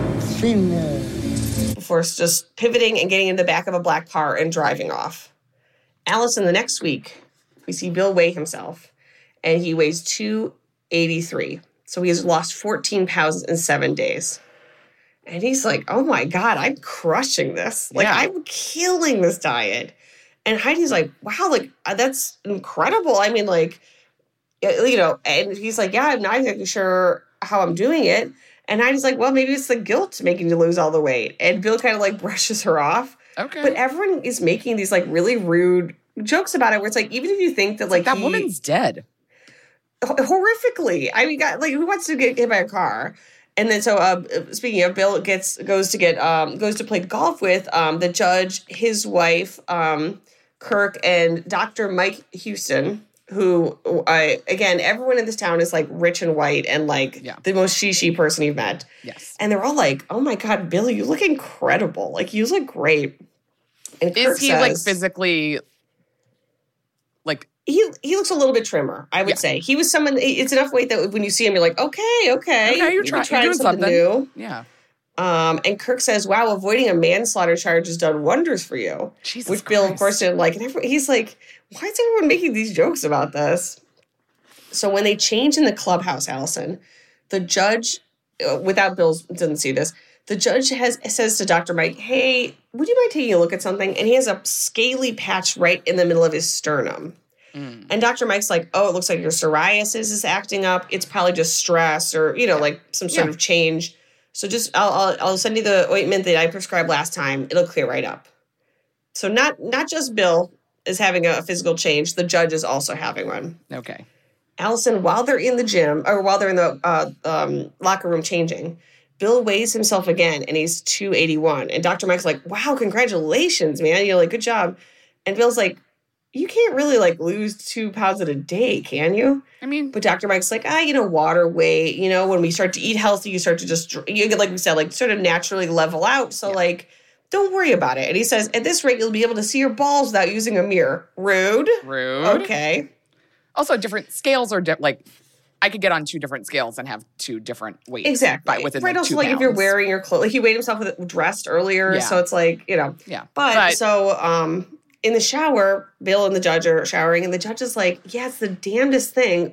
Speaker 7: before just pivoting and getting in the back of a black car and driving off. Allison, the next week, we see Bill weigh himself, and he weighs 283. So he has lost 14 pounds in 7 days. And he's like, oh my God, I'm crushing this. Like, I'm killing this diet. And Heidi's like, wow, like, that's incredible. I mean, like, you know, and he's like, yeah, I'm not exactly sure how I'm doing it. And Heidi's like, well, maybe it's the guilt making you lose all the weight. And Bill kind of like brushes her off.
Speaker 8: Okay.
Speaker 7: But everyone is making these like really rude jokes about it where it's like, even if you think that like
Speaker 8: that woman's dead.
Speaker 7: Horrifically. I mean, who wants to get hit by a car? And then so speaking of, Bill goes to play golf with the judge, his wife, Kirk, and Dr. Mike Houston, who again, everyone in this town is like rich and white and like the most she person you've met.
Speaker 8: Yes.
Speaker 7: And they're all like, oh my God, Bill, you look incredible. Like, you look great. And Kirk
Speaker 8: is he
Speaker 7: says,
Speaker 8: like physically like
Speaker 7: he looks a little bit trimmer, I would say. He was someone, it's enough weight that when you see him, you're like, okay,
Speaker 8: you're trying something new. Yeah.
Speaker 7: And Kirk says, wow, avoiding a manslaughter charge has done wonders for you.
Speaker 8: Jesus
Speaker 7: which Bill,
Speaker 8: Christ.
Speaker 7: of course, didn't like. And he's like, why is everyone making these jokes about this? So when they change in the clubhouse, Allison, the judge, without Bill didn't see this, the judge says to Dr. Mike, hey, would you mind taking a look at something? And he has a scaly patch right in the middle of his sternum. And Dr. Mike's like, oh, it looks like your psoriasis is acting up. It's probably just stress or, you know, like some sort of change. So just, I'll send you the ointment that I prescribed last time. It'll clear right up. So not just Bill is having a physical change. The judge is also having one.
Speaker 8: Okay.
Speaker 7: Allison, while they're in the gym, or while they're in the locker room changing, Bill weighs himself again, and he's 281. And Dr. Mike's like, wow, congratulations, man. You're like, good job. And Bill's like, you can't really, like, lose 2 pounds in a day, can you?
Speaker 8: I mean,
Speaker 7: but Dr. Mike's like, water weight, when we start to eat healthy, you start to just, like we said, like, sort of naturally level out. So, like, don't worry about it. And he says, at this rate, you'll be able to see your balls without using a mirror. Rude. Okay.
Speaker 8: Also, different scales are, like, I could get on 2 different scales and have 2 different weights.
Speaker 7: Exactly.
Speaker 8: Within
Speaker 7: right.
Speaker 8: Like
Speaker 7: also,
Speaker 8: 2
Speaker 7: like,
Speaker 8: pounds.
Speaker 7: if you're wearing your clothes, like, he weighed himself dressed earlier.
Speaker 8: Yeah.
Speaker 7: So it's like,
Speaker 8: Yeah.
Speaker 7: But so, in the shower, Bill and the judge are showering, and the judge is like, yeah, it's the damnedest thing.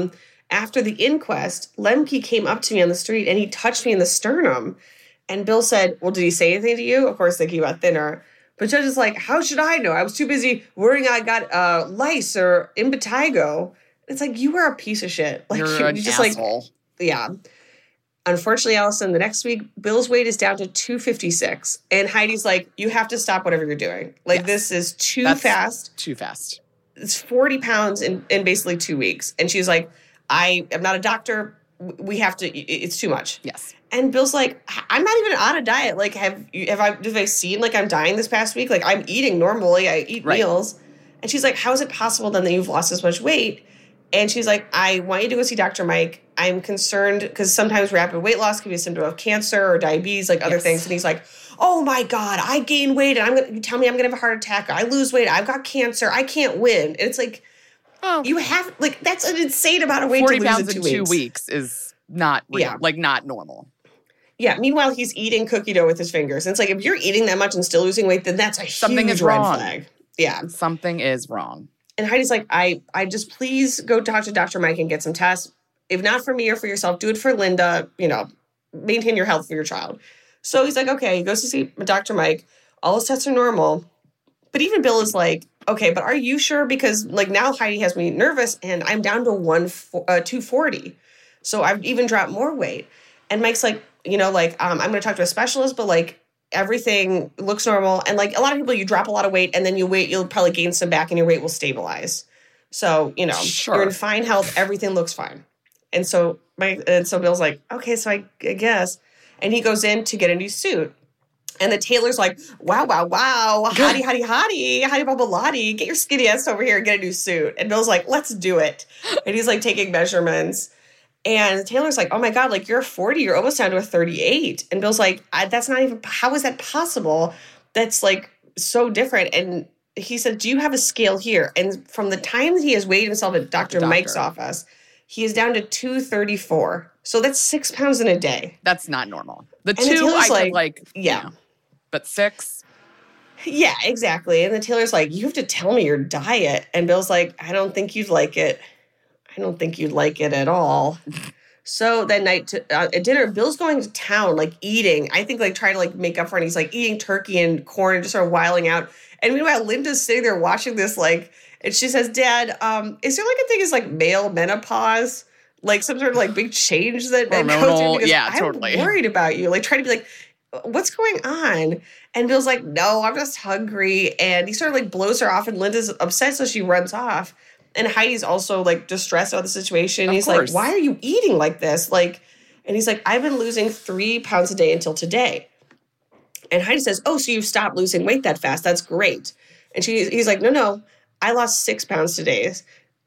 Speaker 7: After the inquest, Lemke came up to me on the street, and he touched me in the sternum. And Bill said, well, did he say anything to you? Of course, thinking about thinner. But judge is like, how should I know? I was too busy worrying I got lice or impetigo. It's like, you are a piece of shit. Like,
Speaker 8: you're an
Speaker 7: just
Speaker 8: asshole.
Speaker 7: Like, yeah. Unfortunately, Allison, the next week, Bill's weight is down to 256. And Heidi's like, you have to stop whatever you're doing. Like, this is
Speaker 8: That's
Speaker 7: fast.
Speaker 8: Too fast.
Speaker 7: It's 40 pounds in basically 2 weeks. And she's like, I am not a doctor. We have to, it's too much.
Speaker 8: Yes.
Speaker 7: And Bill's like, I'm not even on a diet. Like, have I seen like I'm dying this past week? Like, I'm eating normally. I eat meals. And she's like, how is it possible then that you've lost this much weight? And she's like, I want you to go see Dr. Mike. I'm concerned because sometimes rapid weight loss can be a symptom of cancer or diabetes, like other things. And he's like, oh my God, I gain weight and you tell me I'm going to have a heart attack. I lose weight. I've got cancer. I can't win. And it's like, you have, like, that's an insane amount of weight to lose
Speaker 8: 40 pounds
Speaker 7: in
Speaker 8: 2 weeks is not real, like not normal.
Speaker 7: Yeah. Meanwhile, he's eating cookie dough with his fingers. And it's like, if you're eating that much and still losing weight, then that's
Speaker 8: Something
Speaker 7: huge
Speaker 8: is
Speaker 7: red
Speaker 8: wrong.
Speaker 7: flag. Yeah.
Speaker 8: Something is wrong.
Speaker 7: And Heidi's like, I just please go talk to Dr. Mike and get some tests. If not for me or for yourself, do it for Linda, maintain your health for your child. So he's like, okay, he goes to see Dr. Mike. All his tests are normal. But even Bill is like, okay, but are you sure? Because like now Heidi has me nervous and I'm down to 240. So I've even dropped more weight. And Mike's like, I'm going to talk to a specialist, but like, everything looks normal. And like a lot of people, you drop a lot of weight and then you'll probably gain some back and your weight will stabilize. So, you're in fine health. Everything looks fine. And so Bill's like, okay, so I guess. And he goes in to get a new suit. And the tailor's like, wow, hottie, bubble lottie, get your skinny ass over here and get a new suit. And Bill's like, let's do it. And he's like taking measurements. And the tailor's like, oh my God, like you're a 40, you're almost down to a 38. And Bill's like, that's not even, how is that possible? That's like so different. And he said, do you have a scale here? And from the time that he has weighed himself at Dr. Mike's office, he is down to 234. So that's 6 pounds in a day.
Speaker 8: That's not normal. The
Speaker 7: and
Speaker 8: 2,
Speaker 7: I
Speaker 8: could like,
Speaker 7: yeah.
Speaker 8: But 6?
Speaker 7: Yeah, exactly. And the tailor's like, you have to tell me your diet. And Bill's like, I don't think you'd like it. I don't think you'd like it at all. So that night at dinner, Bill's going to town, like eating. I think like trying to like make up for it. He's like eating turkey and corn and just sort of wiling out. And meanwhile, Linda's sitting there watching this like, and she says, Dad, is there like a thing as like male menopause? Like some sort of like big change that men go through? Because
Speaker 8: yeah, totally.
Speaker 7: I'm worried about you. Like trying to be like, what's going on? And Bill's like, no, I'm just hungry. And he sort of like blows her off and Linda's upset, so she runs off. And Heidi's also like distressed about the situation. He's like, why are you eating like this? Like, and he's like, I've been losing 3 pounds a day until today. And Heidi says, oh, so you've stopped losing weight that fast. That's great. And he's like, no, I lost 6 pounds today.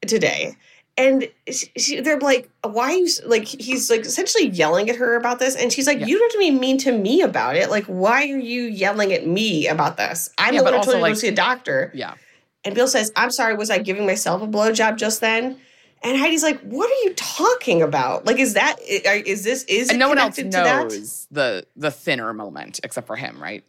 Speaker 7: And they're like, why are you, like, he's like essentially yelling at her about this. And she's like, you don't have to be mean to me about it. Like, why are you yelling at me about this? I'm the one who told you to go see a doctor.
Speaker 8: Yeah.
Speaker 7: And Bill says, I'm sorry, was I giving myself a blowjob just then? And Heidi's like, what are you talking about? Like, is it
Speaker 8: and no one else
Speaker 7: knows
Speaker 8: the thinner moment except for him, right?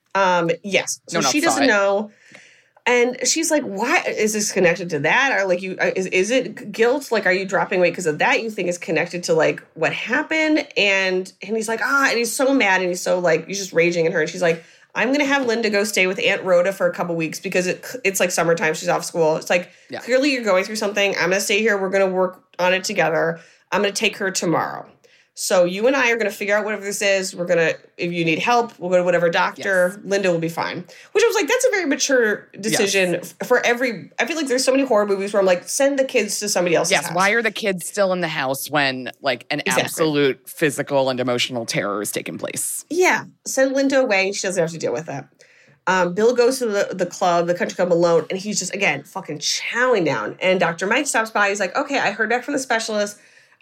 Speaker 7: Yes. So she doesn't know. And she's like, why is this connected to that? Or like, is it guilt? Like, are you dropping weight because of that? You think is connected to like what happened? And he's like, and he's so mad and he's so like, he's just raging at her. And she's like, I'm going to have Linda go stay with Aunt Rhoda for a couple weeks because it's like summertime. She's off school. It's like, clearly you're going through something. I'm going to stay here. We're going to work on it together. I'm going to take her tomorrow. So you and I are going to figure out whatever this is. We're going to, if you need help, we'll go to whatever doctor. Yes. Linda will be fine. Which I was like, that's a very mature decision for I feel like there's so many horror movies where I'm like, send the kids to somebody else's house.
Speaker 8: Why are the kids still in the house when like an absolute physical and emotional terror is taking place? Yeah. Send Linda away. She doesn't have to deal with that. Bill goes to the club, the country club alone, and he's just, again, fucking chowing down. And Dr. Mike stops by. He's like, okay, I heard back from the specialist.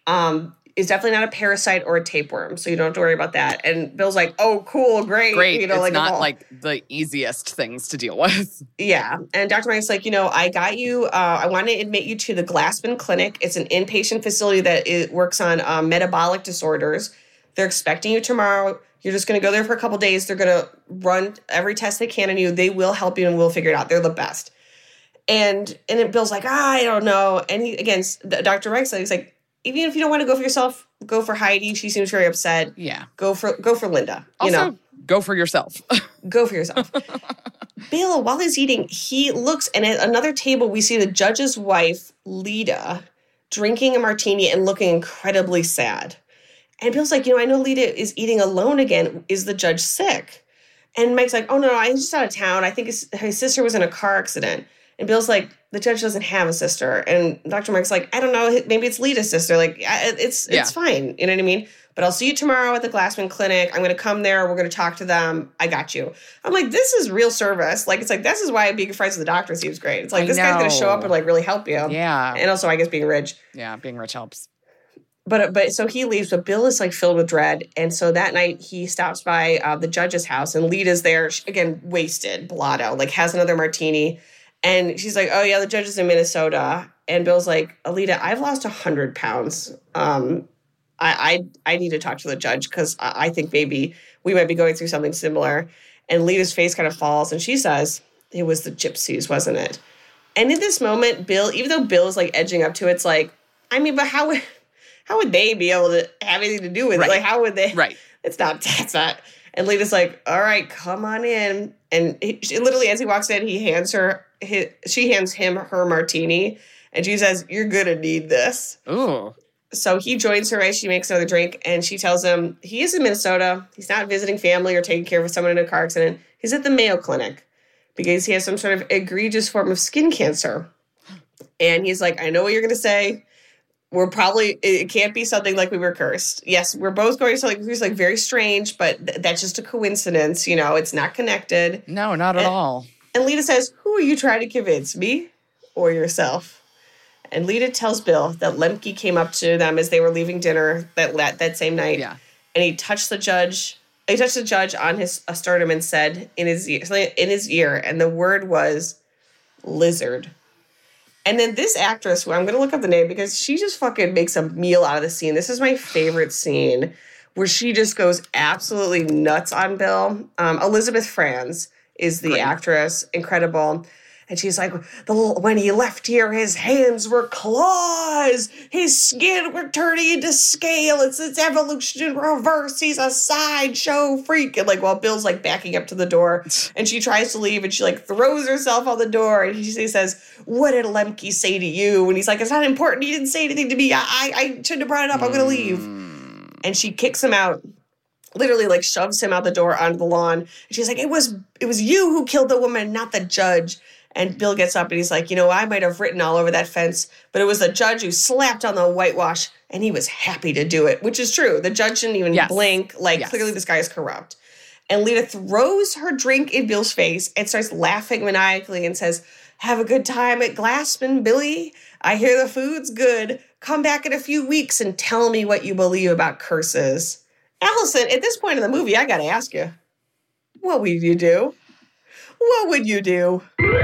Speaker 8: Is definitely not a parasite or a tapeworm, so you don't have to worry about that. And Bill's like, oh, cool, great. Great, it's like, not like the easiest things to deal with.
Speaker 7: Yeah, and Dr. Mike's like, I got you, I want to admit you to the Glassman Clinic. It's an inpatient facility that works on metabolic disorders. They're expecting you tomorrow. You're just going to go there for a couple days. They're going to run every test they can on you. They will help you and we'll figure it out. They're the best. And then Bill's like, I don't know. And he, again, Dr. Mike said, he's like, even if you don't want to go for yourself, go for Heidi. She seems very upset.
Speaker 8: Yeah.
Speaker 7: Go for Linda.
Speaker 8: Also, go for yourself.
Speaker 7: Go for yourself. Bill, while he's eating, he looks, and at another table, we see the judge's wife, Lita, drinking a martini and looking incredibly sad. And Bill's like, I know Lita is eating alone again. Is the judge sick? And Mike's like, oh, no, I'm just out of town. I think his sister was in a car accident. And Bill's like, the judge doesn't have a sister. And Dr. Mike's like, I don't know, maybe it's Lita's sister. Like, it's fine. You know what I mean? But I'll see you tomorrow at the Glassman Clinic. I'm going to come there. We're going to talk to them. I got you. I'm like, this is real service. Like, it's like, this is why being friends with the doctor seems great. It's like, this guy's going to show up and like really help you.
Speaker 8: Yeah.
Speaker 7: And also, I guess being rich.
Speaker 8: Yeah, being rich helps.
Speaker 7: But so he leaves, but Bill is like filled with dread. And so that night he stops by the judge's house and Lita's there, again, wasted, blotto, like has another martini. And she's like, oh, yeah, the judge is in Minnesota. And Bill's like, Alita, I've lost 100 pounds. I need to talk to the judge because I think maybe we might be going through something similar. And Lita's face kind of falls. And she says, it was the gypsies, wasn't it? And in this moment, Bill, even though Bill is like edging up to it, it's like, I mean, but how would they be able to have anything to do with it? Like, how would they?
Speaker 8: Right.
Speaker 7: It's not. And Lita's like, all right, come on in. And she, literally, as he walks in, she hands him her martini. And she says, you're going to need this.
Speaker 8: Ooh.
Speaker 7: So he joins her as she makes another drink. And she tells him he is in Minnesota. He's not visiting family or taking care of someone in a car accident. He's at the Mayo Clinic because he has some sort of egregious form of skin cancer. And he's like, I know what you're going to say. it can't be something like we were cursed. Yes, we're both going to something who's like very strange, but that's just a coincidence. You know, it's not connected.
Speaker 8: No, not at all.
Speaker 7: And Lita says, who are you trying to convince, me or yourself? And Lita tells Bill that Lemke came up to them as they were leaving dinner that same night.
Speaker 8: Yeah.
Speaker 7: And he touched the judge. He touched the judge on his sternum and said in his ear, and the word was lizard. And then this actress, who I'm going to look up the name because she just fucking makes a meal out of the scene. This is my favorite scene where she just goes absolutely nuts on Bill. Elizabeth Franz is the actress. Incredible. And she's like, when he left here, his hands were claws. His skin were turning into scale. It's evolution in reverse. He's a sideshow freak. And like, while Bill's like backing up to the door and she tries to leave and she like throws herself on the door and she says, what did Lemke say to you? And he's like, it's not important. He didn't say anything to me. I shouldn't have brought it up. I'm going to leave. And she kicks him out. Literally like shoves him out the door onto the lawn. And she's like, it was you who killed the woman, not the judge. And Bill gets up and he's like, I might have written all over that fence, but it was the judge who slapped on the whitewash and he was happy to do it, which is true. The judge didn't even blink. Clearly this guy is corrupt. And Lita throws her drink in Bill's face and starts laughing maniacally and says, have a good time at Glassman, Billy. I hear the food's good. Come back in a few weeks and tell me what you believe about curses. Allison, at this point in the movie, I got to ask you, what would you do? What would you do?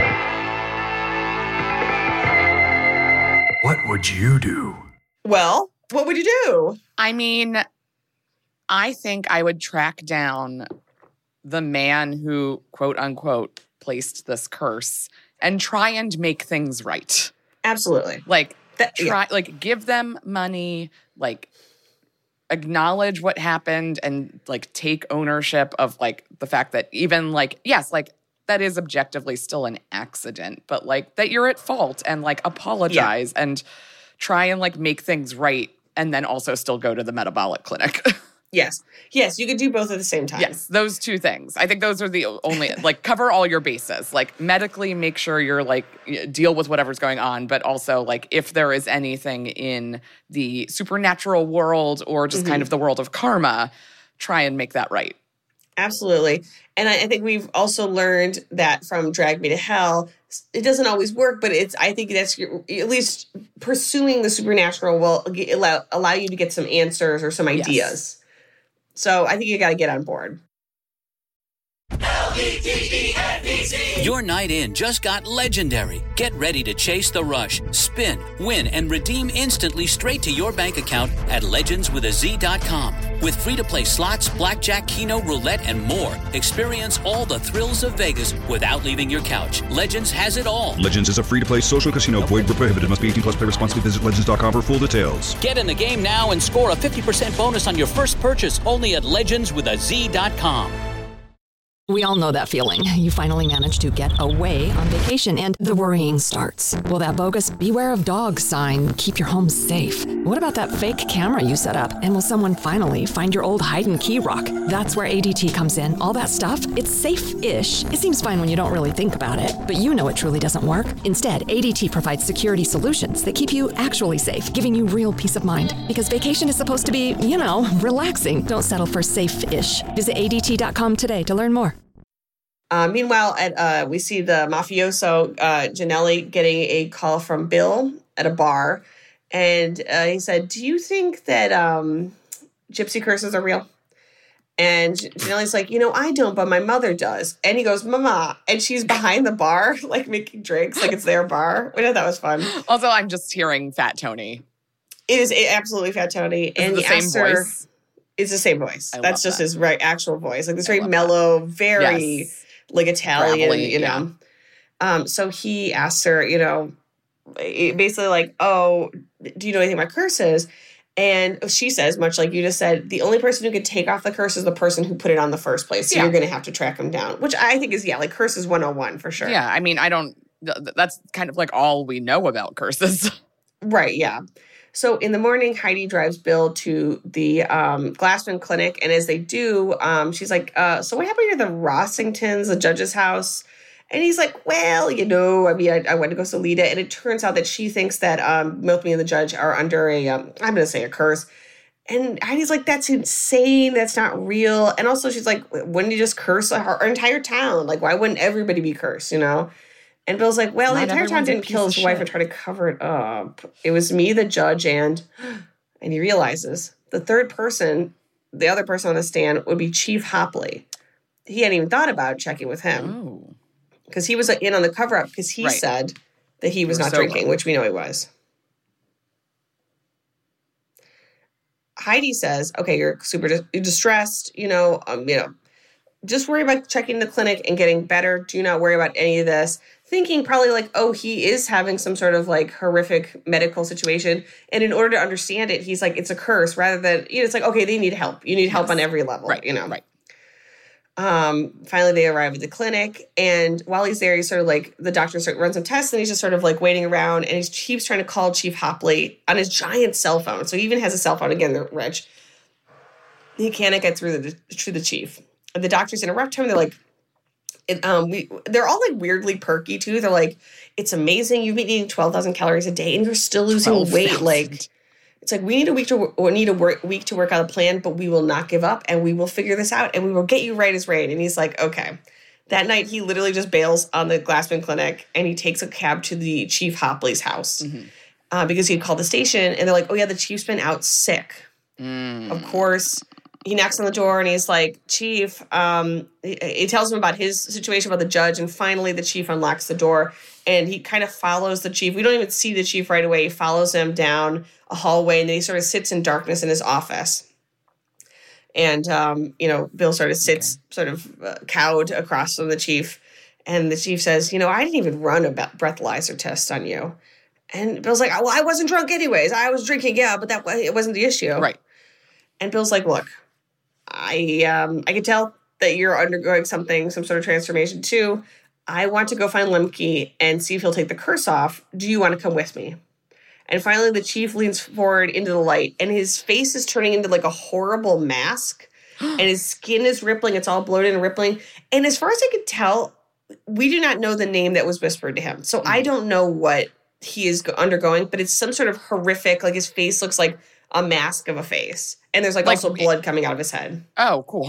Speaker 6: What would you do?
Speaker 7: Well, what would you do?
Speaker 8: I mean, I think I would track down the man who, quote unquote, placed this curse and try and make things right.
Speaker 7: Absolutely.
Speaker 8: Like, give them money, like, acknowledge what happened and, like, take ownership of, like, the fact that even, like, yes, like, that is objectively still an accident, but like that you're at fault and like apologize and try and like make things right and then also still go to the metabolic clinic.
Speaker 7: Yes, you could do both at the same time.
Speaker 8: Yes, those two things. I think those are the only, like, cover all your bases. Like, medically make sure you're like, deal with whatever's going on, but also like if there is anything in the supernatural world or just kind of the world of karma, try and make that right.
Speaker 7: Absolutely. And I think we've also learned that from Drag Me to Hell, it doesn't always work, but I think that's at least pursuing the supernatural will allow you to get some answers or some ideas. Yes. So I think you got to get on board.
Speaker 4: Your night in just got legendary. Get ready to chase the rush, spin, win, and redeem instantly straight to your bank account at legendswithaz.com. With free-to-play slots, blackjack, keno, roulette, and more, experience all the thrills of Vegas without leaving your couch. Legends has it all.
Speaker 5: Legends is a free-to-play social casino. Void where prohibited. Must be 18 plus. Play responsibly. Visit legends.com for full details.
Speaker 4: Get in the game now and score a 50% bonus on your first purchase only at legendswithaz.com.
Speaker 9: We all know that feeling. You finally manage to get away on vacation and the worrying starts. Will that bogus "Beware of Dogs" sign keep your home safe? What about that fake camera you set up? And will someone finally find your old hide and key rock? That's where ADT comes in. All that stuff, it's safe-ish. It seems fine when you don't really think about it, but you know it truly doesn't work. Instead, ADT provides security solutions that keep you actually safe, giving you real peace of mind. Because vacation is supposed to be, relaxing. Don't settle for safe-ish. Visit ADT.com today to learn more.
Speaker 7: Meanwhile, we see the mafioso, Janelli, getting a call from Bill at a bar. And he said, do you think that gypsy curses are real? And Janelli's like, I don't, but my mother does. And he goes, Mama. And she's behind the bar, like making drinks, like it's their bar. I thought that was fun.
Speaker 8: Also, I'm just hearing Fat Tony.
Speaker 7: It is absolutely Fat Tony. And
Speaker 8: the same voice?
Speaker 7: It's the same voice. That's just his actual voice. Like this very mellow, very... like Italian,
Speaker 8: Gravelly,
Speaker 7: so he asks her, basically like, oh, do you know anything about curses? And she says, much like you just said, the only person who could take off the curse is the person who put it on the first place. So you're going to have to track him down, which I think is, like curses 101 for sure.
Speaker 8: Yeah. I mean, that's kind of like all we know about curses.
Speaker 7: Right. Yeah. So in the morning, Heidi drives Bill to the Glassman clinic. And as they do, she's like, so what happened to the Rossingtons, the judge's house? And he's like, well, I went to go see Lita, and it turns out that she thinks that Milkman and the judge are under I'm going to say a curse. And Heidi's like, that's insane. That's not real. And also she's like, wouldn't you just curse our entire town? Like, why wouldn't everybody be cursed, And Bill's like, well, the entire town didn't kill his wife and try to cover it up. It was me, the judge, and he realizes the third person, the other person on the stand, would be Chief Hopley. He hadn't even thought about checking with him. Because he was in on the cover-up because he said that he was not drinking, which we know he was. Heidi says, okay, you're super distressed, just worry about checking the clinic and getting better. Do not worry about any of this. Thinking probably like, oh, he is having some sort of like horrific medical situation. And in order to understand it, he's like, it's a curse rather than, it's like, okay, they need help. You need help on every level,
Speaker 8: Right.
Speaker 7: Finally, they arrive at the clinic, and while he's there, he's sort of like, the doctor runs some tests, and he's just sort of like waiting around, and he keeps trying to call Chief Hopley on his giant cell phone. So he even has a cell phone. Again, they're rich. He can't get through to the chief. And the doctors interrupt him. They're like, they're all like weirdly perky too. They're like, it's amazing. You've been eating 12,000 calories a day, and you're still losing weight. Like, it's like, we need a week to work out a plan, but we will not give up, and we will figure this out, and we will get you right as rain. And he's like, okay. That night, he literally just bails on the Glassman Clinic, and he takes a cab to the Chief Hopley's house because he had called the station, and they're like, oh, yeah, the chief's been out sick. Of course, he knocks on the door, and he's like, Chief, he tells him about his situation, about the judge, and finally the chief unlocks the door, and he kind of follows the chief. We don't even see the chief right away. He follows him down a hallway, and then he sort of sits in darkness in his office. And, Bill sort of sits cowed across from the chief. And the chief says, I didn't even run a breathalyzer test on you. And Bill's like, well, I wasn't drunk anyways. I was drinking, yeah, but it wasn't the issue.
Speaker 8: Right.
Speaker 7: And Bill's like, look, I can tell that you're undergoing some sort of transformation too. I want to go find Lemke and see if he'll take the curse off. Do you want to come with me? And finally, the chief leans forward into the light, and his face is turning into like a horrible mask, and his skin is rippling. It's all bloated and rippling. And as far as I could tell, we do not know the name that was whispered to him. So I don't know what he is undergoing, but it's some sort of horrific, like his face looks like a mask of a face. And there's like also blood coming out of his head.
Speaker 8: Oh, cool.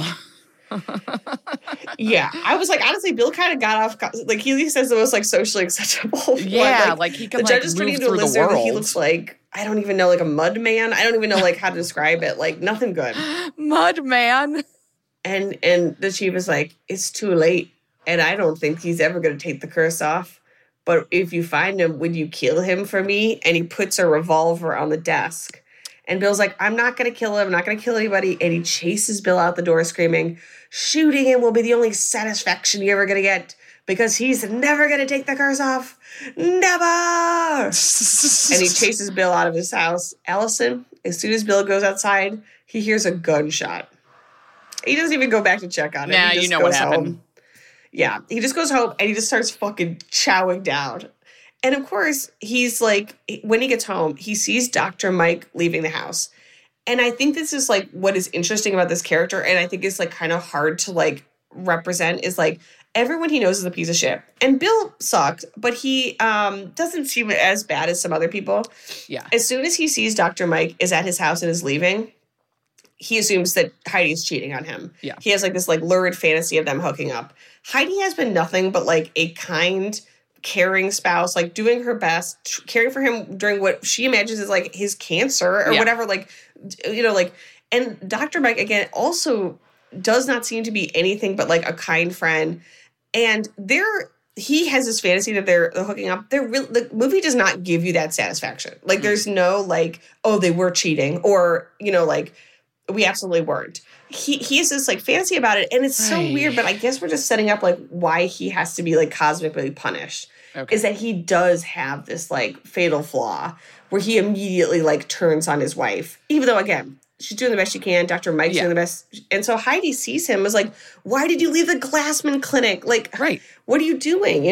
Speaker 7: Yeah, I was like, honestly, Bill kind of got off. Like, he says the most like socially acceptable.
Speaker 8: Yeah, like he can
Speaker 7: the judge is turning into a lizard. He looks like, I don't even know, like a mud man. I don't even know like how to describe it. Like nothing good.
Speaker 8: Mud man.
Speaker 7: And the chief is like, it's too late, and I don't think he's ever going to take the curse off. But if you find him, would you kill him for me? And he puts a revolver on the desk. And Bill's like, I'm not going to kill him. I'm not going to kill anybody. And he chases Bill out the door screaming, shooting him will be the only satisfaction you're ever going to get because he's never going to take the curse off. Never! And he chases Bill out of his house. Allison, as soon as Bill goes outside, he hears a gunshot. He doesn't even go back to check on it.
Speaker 8: Nah, you know what happened.
Speaker 7: Home. Yeah, he just goes home and he just starts fucking chowing down. And of course, he's like, when he gets home, he sees Dr. Mike leaving the house. And I think this is like what is interesting about this character, and I think it's like kind of hard to like represent, is like everyone he knows is a piece of shit. And Bill sucked, but he doesn't seem as bad as some other people.
Speaker 8: Yeah.
Speaker 7: As soon as he sees Dr. Mike is at his house and is leaving, he assumes that Heidi's cheating on him.
Speaker 8: Yeah.
Speaker 7: He has like this like lurid fantasy of them hooking up. Heidi has been nothing but like a kind, caring spouse, like doing her best, caring for him during what she imagines is like his cancer or whatever, like, and Dr. Mike, again, also does not seem to be anything but like a kind friend. And he has this fantasy that they're hooking up. The movie does not give you that satisfaction. Like, there's no like, oh, they were cheating, or, like, we absolutely weren't. He has this like fantasy about it, and it's so weird, but I guess we're just setting up like why he has to be like cosmically punished. Okay. Is that he does have this like fatal flaw where he immediately like turns on his wife, even though again she's doing the best she can. Dr. Mike's doing the best, and so Heidi sees him as like, why did you leave the Glassman Clinic? Like, what are you doing?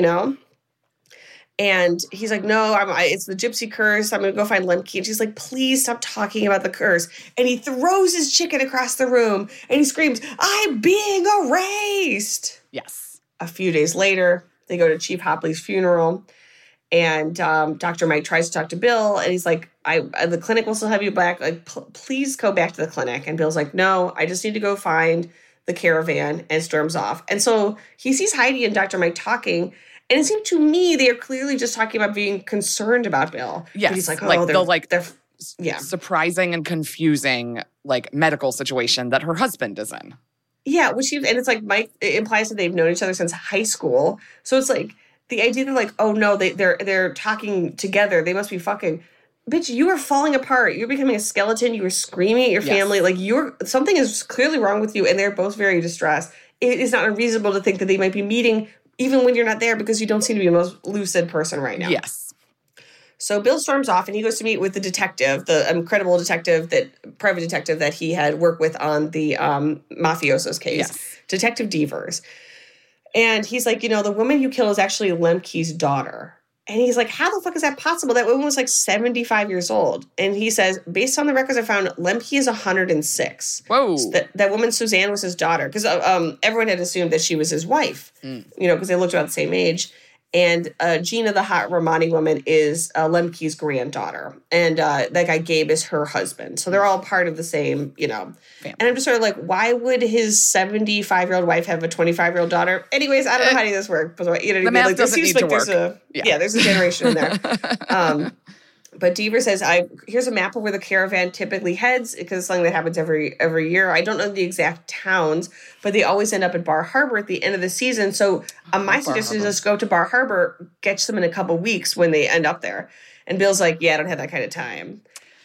Speaker 7: And he's like, no, it's the gypsy curse. I'm going to go find Lemke. And she's like, please stop talking about the curse. And he throws his chicken across the room and he screams, I'm being erased.
Speaker 8: Yes.
Speaker 7: A few days later, They go to Chief Hopley's funeral. And Dr. Mike tries to talk to Bill, and he's like, the clinic will still have you back. Like, please go back to the clinic. And Bill's like, no, I just need to go find the caravan, and storms off. And so he sees Heidi and Dr. Mike talking, and it seemed to me they are clearly just talking about being concerned about Bill.
Speaker 8: Yes,
Speaker 7: but he's like,
Speaker 8: they're surprising and confusing like medical situation that her husband is in.
Speaker 7: Yeah, and it's like Mike, it implies that they've known each other since high school. So it's like, the idea that, like, oh, no, they're talking together. They must be fucking. Bitch, you are falling apart. You're becoming a skeleton. You were screaming at your family. Like, something is clearly wrong with you, and they're both very distressed. It is not unreasonable to think that they might be meeting even when you're not there because you don't seem to be the most lucid person right now.
Speaker 8: Yes.
Speaker 7: So Bill storms off, and he goes to meet with the detective, the incredible private detective that he had worked with on the mafioso's case, Detective Devers. And he's like, the woman you killed is actually Lemke's daughter. And he's like, how the fuck is that possible? That woman was like 75 years old. And he says, based on the records I found, Lemke is 106.
Speaker 8: Whoa.
Speaker 7: So that woman, Suzanne, was his daughter. Because everyone had assumed that she was his wife, because they looked about the same age. And Gina, the hot Romani woman, is Lemke's granddaughter. And that guy, Gabe, is her husband. So they're all part of the same, family. And I'm just sort of like, why would his 75-year-old wife have a 25-year-old daughter? Anyways, I don't know how this works. But you know what I mean? Like,
Speaker 8: doesn't need to work.
Speaker 7: There's a generation in there. But Deaver says, here's a map of where the caravan typically heads, because it's something that happens every year. I don't know the exact towns, but they always end up at Bar Harbor at the end of the season. So my suggestion is just go to Bar Harbor, catch them in a couple weeks when they end up there. And Bill's like, yeah, I don't have that kind of time.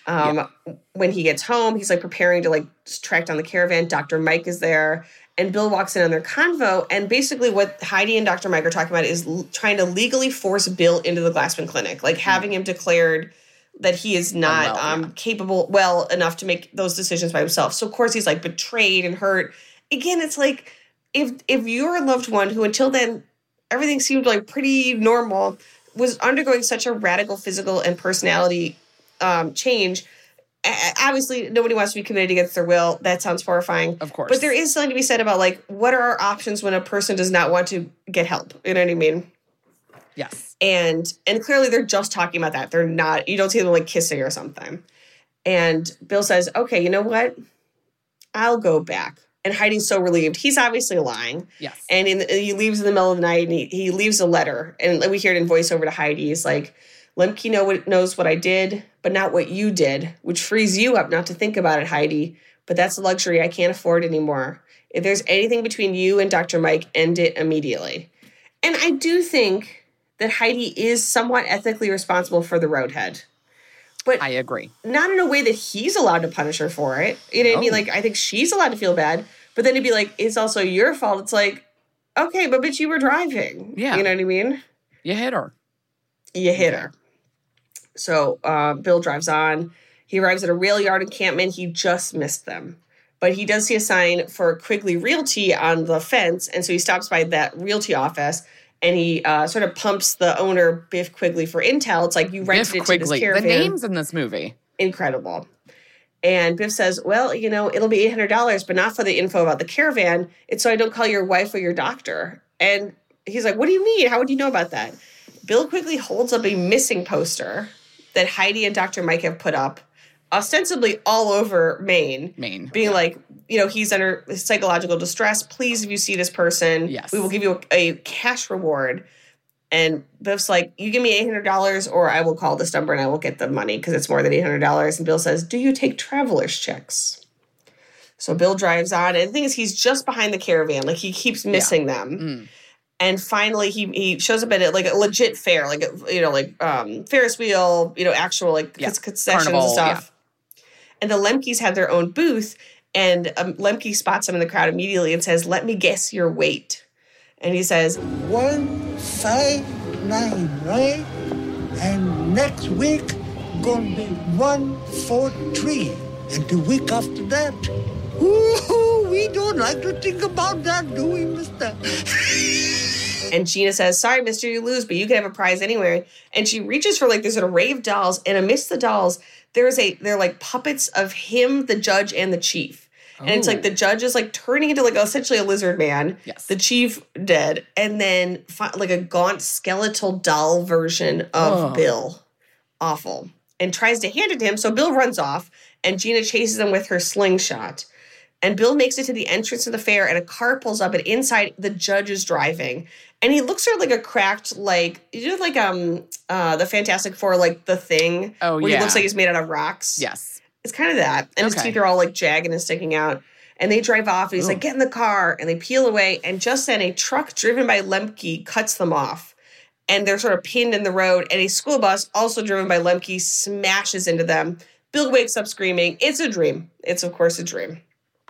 Speaker 7: When he gets home, he's like preparing to like track down the caravan. Dr. Mike is there. And Bill walks in on their convo, and basically what Heidi and Dr. Mike are talking about is trying to legally force Bill into the Glassman Clinic, like having him declared that he is not capable well enough to make those decisions by himself. So, of course, he's, like, betrayed and hurt. Again, it's like, if your loved one, who until then everything seemed, like, pretty normal, was undergoing such a radical physical and personality change, obviously, nobody wants to be committed against their will. That sounds horrifying.
Speaker 8: Of course.
Speaker 7: But there is something to be said about, like, what are our options when a person does not want to get help? You know what I mean?
Speaker 8: Yes.
Speaker 7: And clearly they're just talking about that. They're not, you don't see them, like, kissing or something. And Bill says, okay, you know what? I'll go back. And Heidi's so relieved. He's obviously lying.
Speaker 8: Yes.
Speaker 7: And he leaves in the middle of the night, and he leaves a letter. And we hear it in voiceover to Heidi. He's like, Lemke knows what I did, but not what you did, which frees you up not to think about it, Heidi. But that's a luxury I can't afford anymore. If there's anything between you and Dr. Mike, end it immediately. And I do think that Heidi is somewhat ethically responsible for the roadhead. But
Speaker 8: I agree.
Speaker 7: Not in a way that he's allowed to punish her for it. You know what I mean? Like, I think she's allowed to feel bad. But then it'd be like, it's also your fault. It's like, okay, but bitch, you were driving.
Speaker 8: Yeah.
Speaker 7: You know what I mean?
Speaker 8: You hit her.
Speaker 7: You hit her. So Bill drives on. He arrives at a rail yard encampment. He just missed them. But he does see a sign for Quigley Realty on the fence. And so he stops by that realty office. And he sort of pumps the owner, Biff Quigley, for intel. It's like, you rented it to this caravan.
Speaker 8: The names in this movie.
Speaker 7: Incredible. And Biff says, well, it'll be $800, but not for the info about the caravan. It's so I don't call your wife or your doctor. And he's like, what do you mean? How would you know about that? Bill quickly holds up a missing poster that Heidi and Dr. Mike have put up, ostensibly all over Maine. Being like, he's under psychological distress. Please, if you see this person, we will give you a cash reward. And Biff's like, you give me $800 or I will call this number and I will get the money because it's more than $800. And Bill says, do you take traveler's checks? So Bill drives on. And the thing is, he's just behind the caravan. Like, he keeps missing them. And finally, he shows up at a legit fair, Ferris wheel, actual concessions
Speaker 8: carnival,
Speaker 7: and stuff. Yeah. And the Lemkes have their own booth. And Lemke spots him in the crowd immediately and says, let me guess your weight. And he says,
Speaker 10: 159, right? And next week, gonna be 143. And the week after that, we don't like to think about that, do we, mister?
Speaker 7: And Gina says, sorry, mister, you lose, but you can have a prize anywhere. And she reaches for, there's an array of dolls, and amidst the dolls, they're like puppets of him, the judge, and the chief. And it's like the judge is like turning into like essentially a lizard man.
Speaker 8: Yes.
Speaker 7: The chief dead. And then like a gaunt skeletal doll version of Bill. Awful. And tries to hand it to him. So Bill runs off and Gina chases him with her slingshot. And Bill makes it to the entrance of the fair and a car pulls up and inside the judge is driving. And he looks sort of like a cracked, like, you know, like the Fantastic Four, like The Thing.
Speaker 8: Oh,
Speaker 7: where
Speaker 8: yeah.
Speaker 7: he looks like he's made out of rocks.
Speaker 8: Yes.
Speaker 7: It's kind of that. And his teeth are all like jagged and sticking out. And they drive off and he's like, get in the car. And they peel away. And just then a truck driven by Lemke cuts them off. And they're sort of pinned in the road. And a school bus, also driven by Lemke, smashes into them. Bill wakes up screaming, it's a dream. It's, of course, a dream.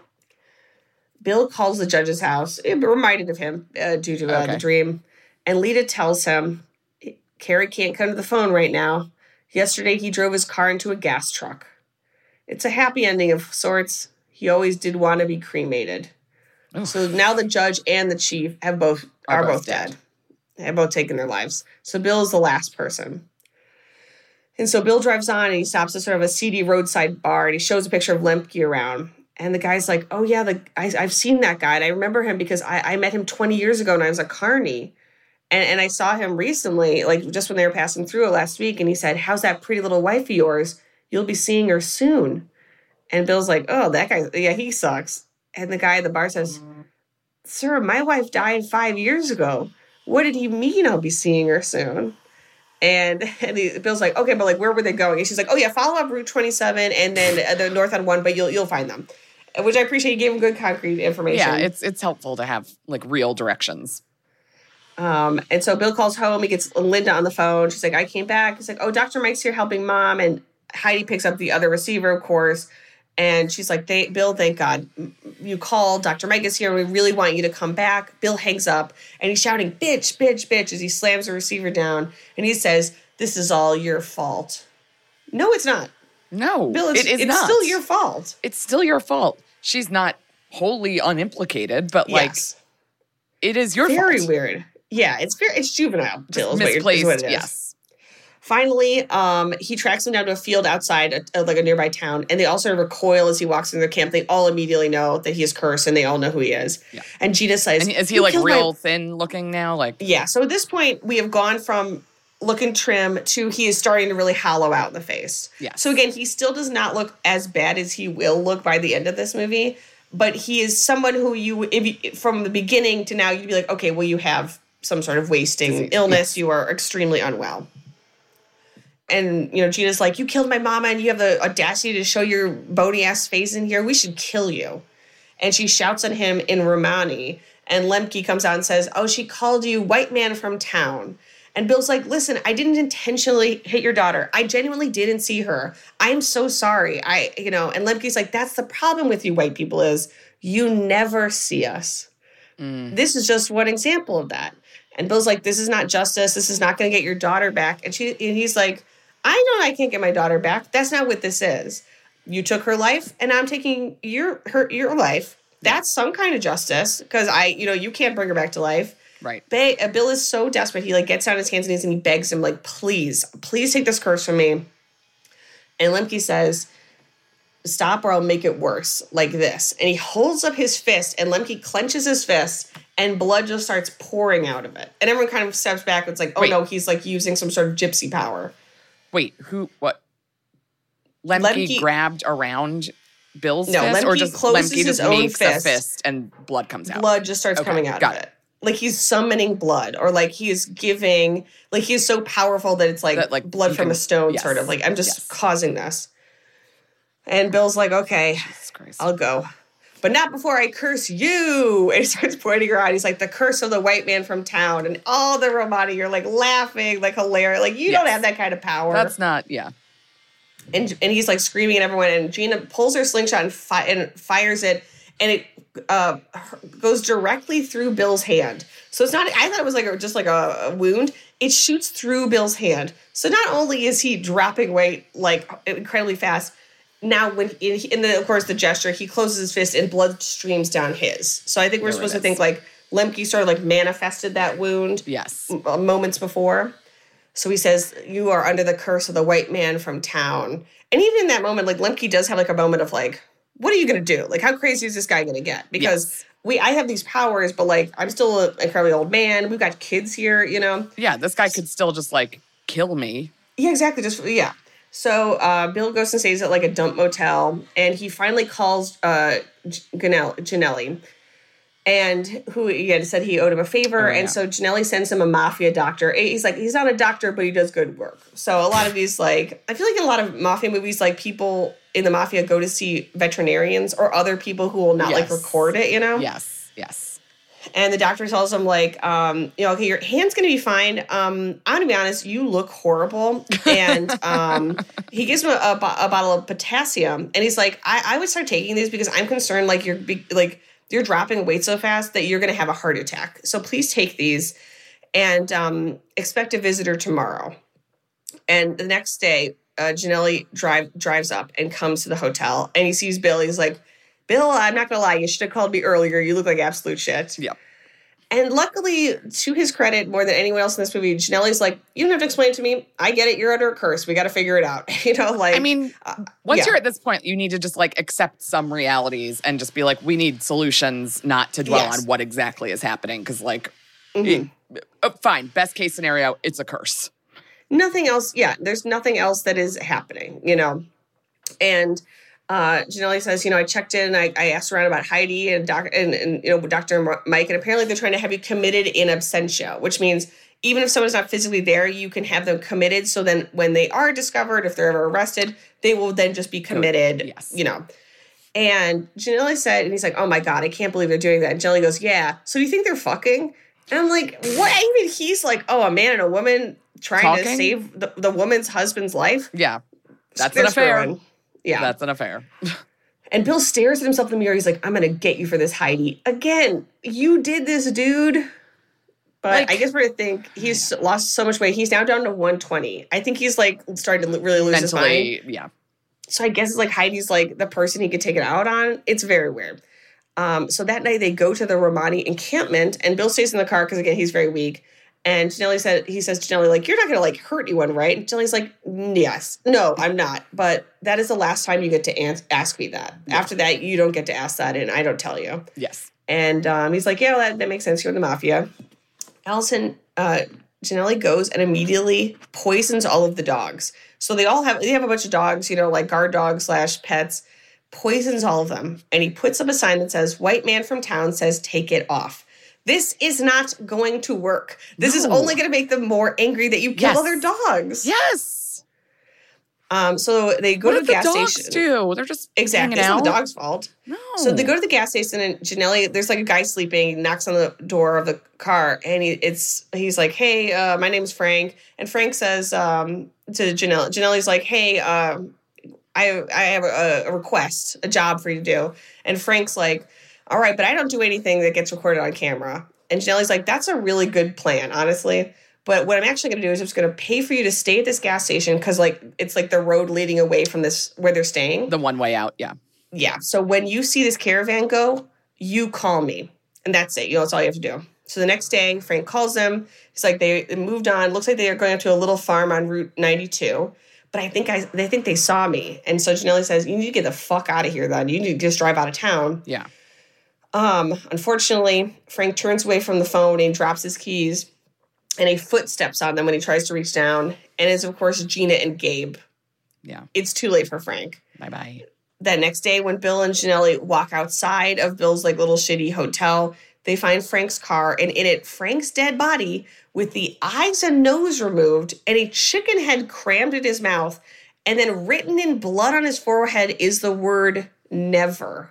Speaker 7: Bill calls the judge's house, reminded of him due to the dream. And Lita tells him, Carrie can't come to the phone right now. Yesterday, he drove his car into a gas truck. It's a happy ending of sorts. He always did want to be cremated. Oof. So now the judge and the chief are both dead. They've both taken their lives. So Bill is the last person. And so Bill drives on and he stops at sort of a seedy roadside bar and he shows a picture of Lemke around. And the guy's like, oh, yeah, I've seen that guy. And I remember him because I met him 20 years ago when I was at Carney. And I saw him recently, like just when they were passing through it last week. And he said, how's that pretty little wife of yours? You'll be seeing her soon. And Bill's like, oh, that guy, yeah, he sucks. And the guy at the bar says, sir, my wife died 5 years ago. What did he mean I'll be seeing her soon? And Bill's like, okay, but like, where were they going? And she's like, oh, yeah, follow up Route 27 and then the north on 1, but you'll find them. Which I appreciate. You gave him good concrete information.
Speaker 8: Yeah, it's helpful to have like real directions.
Speaker 7: And so Bill calls home. He gets Linda on the phone. She's like, I came back. He's like, oh, Dr. Mike's here helping Mom. And Heidi picks up the other receiver, of course. And she's like, Bill, thank God you called. Dr. Mike is here. We really want you to come back. Bill hangs up and he's shouting, bitch, bitch, bitch, as he slams the receiver down. And he says, this is all your fault. No, it's not.
Speaker 8: No,
Speaker 7: Bill,
Speaker 8: it's not.
Speaker 7: It's still your fault.
Speaker 8: It's still your fault. She's not wholly unimplicated, but like, it is your fault.
Speaker 7: Very weird. Yeah, it's juvenile. Bill,
Speaker 8: misplaced,
Speaker 7: what it is.
Speaker 8: Yes.
Speaker 7: Finally, he tracks him down to a field outside like a nearby town, and they all sort of recoil as he walks into their camp. They all immediately know that he is cursed, and they all know who he is. Yeah. And Gina says,
Speaker 8: and is he like real thin looking now? Like,
Speaker 7: yeah. So at this point, we have gone from looking trim to he is starting to really hollow out in the face.
Speaker 8: Yeah.
Speaker 7: So again, he still does not look as bad as he will look by the end of this movie, but he is someone who from the beginning to now, you'd be like, okay, well, you have some sort of wasting illness. You are extremely unwell. And, you know, Gina's like, you killed my mama and you have the audacity to show your bony-ass face in here. We should kill you. And she shouts at him in Romani. And Lemke comes out and says, oh, she called you white man from town. And Bill's like, listen, I didn't intentionally hit your daughter. I genuinely didn't see her. I'm so sorry. And Lemke's like, that's the problem with you white people is you never see us. This is just one example of that. And Bill's like, this is not justice. This is not going to get your daughter back. And he's like, I know I can't get my daughter back. That's not what this is. You took her life, and I'm taking your life. That's some kind of justice because you can't bring her back to life.
Speaker 8: Right.
Speaker 7: Bill is so desperate. He like gets down on his hands and knees and he begs him like, please take this curse from me. And Lemke says, stop or I'll make it worse like this. And he holds up his fist and Lemke clenches his fist and blood just starts pouring out of it. And everyone kind of steps back. It's like, no, he's like using some sort of gypsy power.
Speaker 8: Wait, what? Lemke grabbed around Bill's fist?
Speaker 7: Lemke
Speaker 8: or just
Speaker 7: closes
Speaker 8: Lemke
Speaker 7: his
Speaker 8: just
Speaker 7: own
Speaker 8: makes
Speaker 7: fist.
Speaker 8: a fist and blood comes out?
Speaker 7: Blood just starts coming out of it. Like he's summoning blood or like he is giving, like he is so powerful that it's like blood from a stone sort of. Like I'm just causing this. And Bill's like, okay, I'll go. But not before I curse you. And he starts pointing her out. He's like, the curse of the white man from town. And all the Romani, you're like laughing, like hilarious. Like you don't have that kind of power.
Speaker 8: That's not, yeah.
Speaker 7: And he's like screaming at everyone. And Gina pulls her slingshot and fires it. And it goes directly through Bill's hand. So it's not, I thought it was like just like a wound. It shoots through Bill's hand. So not only is he dropping weight like incredibly fast, now, when of course, the gesture, he closes his fist and blood streams down his. So I think we're supposed to think like Lemke sort of like manifested that wound.
Speaker 8: Yes.
Speaker 7: Moments before. So he says, you are under the curse of the white man from town. And even in that moment, like Lemke does have like a moment of like, what are you going to do? Like, how crazy is this guy going to get? Because I have these powers, but like, I'm still an incredibly old man. We've got kids here, you know?
Speaker 8: Yeah, this guy could still just like kill me.
Speaker 7: Yeah, exactly. So Bill goes and stays at like a dump motel, and he finally calls Janelli, and who again said he owed him a favor. And so Janelli sends him a mafia doctor. He's like, he's not a doctor, but he does good work. So a lot of these, like, I feel like in a lot of mafia movies, like, people in the mafia go to see veterinarians or other people who will not like record it, you know?
Speaker 8: Yes.
Speaker 7: And the doctor tells him, like, okay, your hand's going to be fine. I'm going to be honest, you look horrible. And he gives him a bottle of potassium. And he's like, I would start taking these because I'm concerned, like, you're dropping weight so fast that you're going to have a heart attack. So please take these and expect a visitor tomorrow. And the next day, Janelli drives up and comes to the hotel. And he sees Bill. He's like, Bill, I'm not going to lie. You should have called me earlier. You look like absolute shit.
Speaker 8: Yep.
Speaker 7: And luckily, to his credit, more than anyone else in this movie, Janelli's like, you don't have to explain it to me. I get it. You're under a curse. We got to figure it out. You know, like.
Speaker 8: I mean, once you're at this point, you need to just like accept some realities and just be like, we need solutions, not to dwell on what exactly is happening. Because like, fine, best case scenario, it's a curse.
Speaker 7: Nothing else. Yeah, there's nothing else that is happening, you know. And Janelli says, I checked in, I asked around about Heidi and Dr. Mike, and apparently they're trying to have you committed in absentia, which means even if someone's not physically there, you can have them committed. So then when they are discovered, if they're ever arrested, they will then just be committed, you know. And Janelli said, and he's like, oh my God, I can't believe they're doing that. And Janelli goes, yeah. So do you think they're fucking? And I'm like, what? Even he's like, oh, a man and a woman trying to save the woman's husband's life?
Speaker 8: Yeah. That's an affair.
Speaker 7: Screwing. Yeah.
Speaker 8: That's an affair.
Speaker 7: And Bill stares at himself in the mirror. He's like, I'm going to get you for this, Heidi. Again, you did this, dude. But like, I guess we're going to think he's lost so much weight. He's now down to 120. I think he's like starting to really lose his mind.
Speaker 8: Yeah.
Speaker 7: So I guess it's like Heidi's like the person he could take it out on. It's very weird. So that night they go to the Romani encampment, and Bill stays in the car because, again, he's very weak. And he says to Janelli, like, you're not going to, like, hurt anyone, right? And Janelli's like, yes. No, I'm not. But that is the last time you get to ask me that. Yeah. After that, you don't get to ask that, and I don't tell you.
Speaker 8: Yes.
Speaker 7: And he's like, yeah, well, that makes sense. You're in the mafia. Janelli goes and immediately poisons all of the dogs. So they have a bunch of dogs, like guard dogs / pets, poisons all of them. And he puts up a sign that says, white man from town says, take it off. This is not going to work. This is only going to make them more angry that you killed other dogs.
Speaker 8: Yes.
Speaker 7: So they go to the gas station.
Speaker 8: What do the dogs do? They're just
Speaker 7: exactly. It's not the dog's fault.
Speaker 8: No.
Speaker 7: So they go to the gas station, and Janelli, there's like a guy sleeping. He knocks on the door of the car, and he's like, "Hey, my name's Frank." And Frank says to Janelli, Janelli's like, "Hey, I have a request, a job for you to do." And Frank's like, all right, but I don't do anything that gets recorded on camera. And Janelli's like, that's a really good plan, honestly. But what I'm actually going to do is I'm just going to pay for you to stay at this gas station because, like, it's like the road leading away from this where they're staying.
Speaker 8: The one way out, yeah.
Speaker 7: Yeah. So when you see this caravan go, you call me. And that's it. That's all you have to do. So the next day, Frank calls them. He's like, they moved on. Looks like they are going up to a little farm on Route 92. But I think they think they saw me. And so Janelli says, you need to get the fuck out of here then. You need to just drive out of town.
Speaker 8: Yeah.
Speaker 7: Unfortunately, Frank turns away from the phone and drops his keys, and a foot steps on them when he tries to reach down, and it's, of course, Gina and Gabe.
Speaker 8: Yeah.
Speaker 7: It's too late for Frank.
Speaker 8: Bye-bye.
Speaker 7: That next day, when Bill and Janelli walk outside of Bill's, like, little shitty hotel, they find Frank's car, and in it, Frank's dead body with the eyes and nose removed and a chicken head crammed in his mouth, and then written in blood on his forehead is the word never.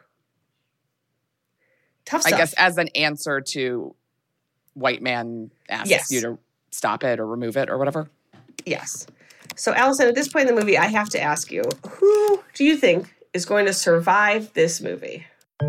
Speaker 7: Tough stuff.
Speaker 8: I guess as an answer to white man asks you to stop it or remove it or whatever.
Speaker 7: Yes. So, Allison, at this point in the movie, I have to ask you, who do you think is going to survive this movie?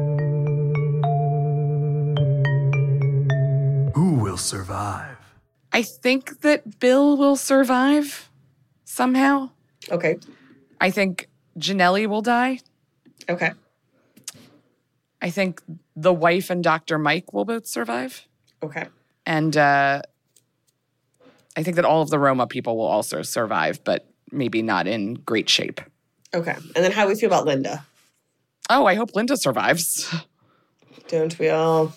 Speaker 6: Who will survive?
Speaker 8: I think that Bill will survive somehow.
Speaker 7: Okay.
Speaker 8: I think Janelli will die.
Speaker 7: Okay.
Speaker 8: I think the wife and Dr. Mike will both survive.
Speaker 7: Okay.
Speaker 8: And I think that all of the Roma people will also survive, but maybe not in great shape.
Speaker 7: Okay. And then how do we feel about Linda?
Speaker 8: Oh, I hope Linda survives.
Speaker 7: Don't we all?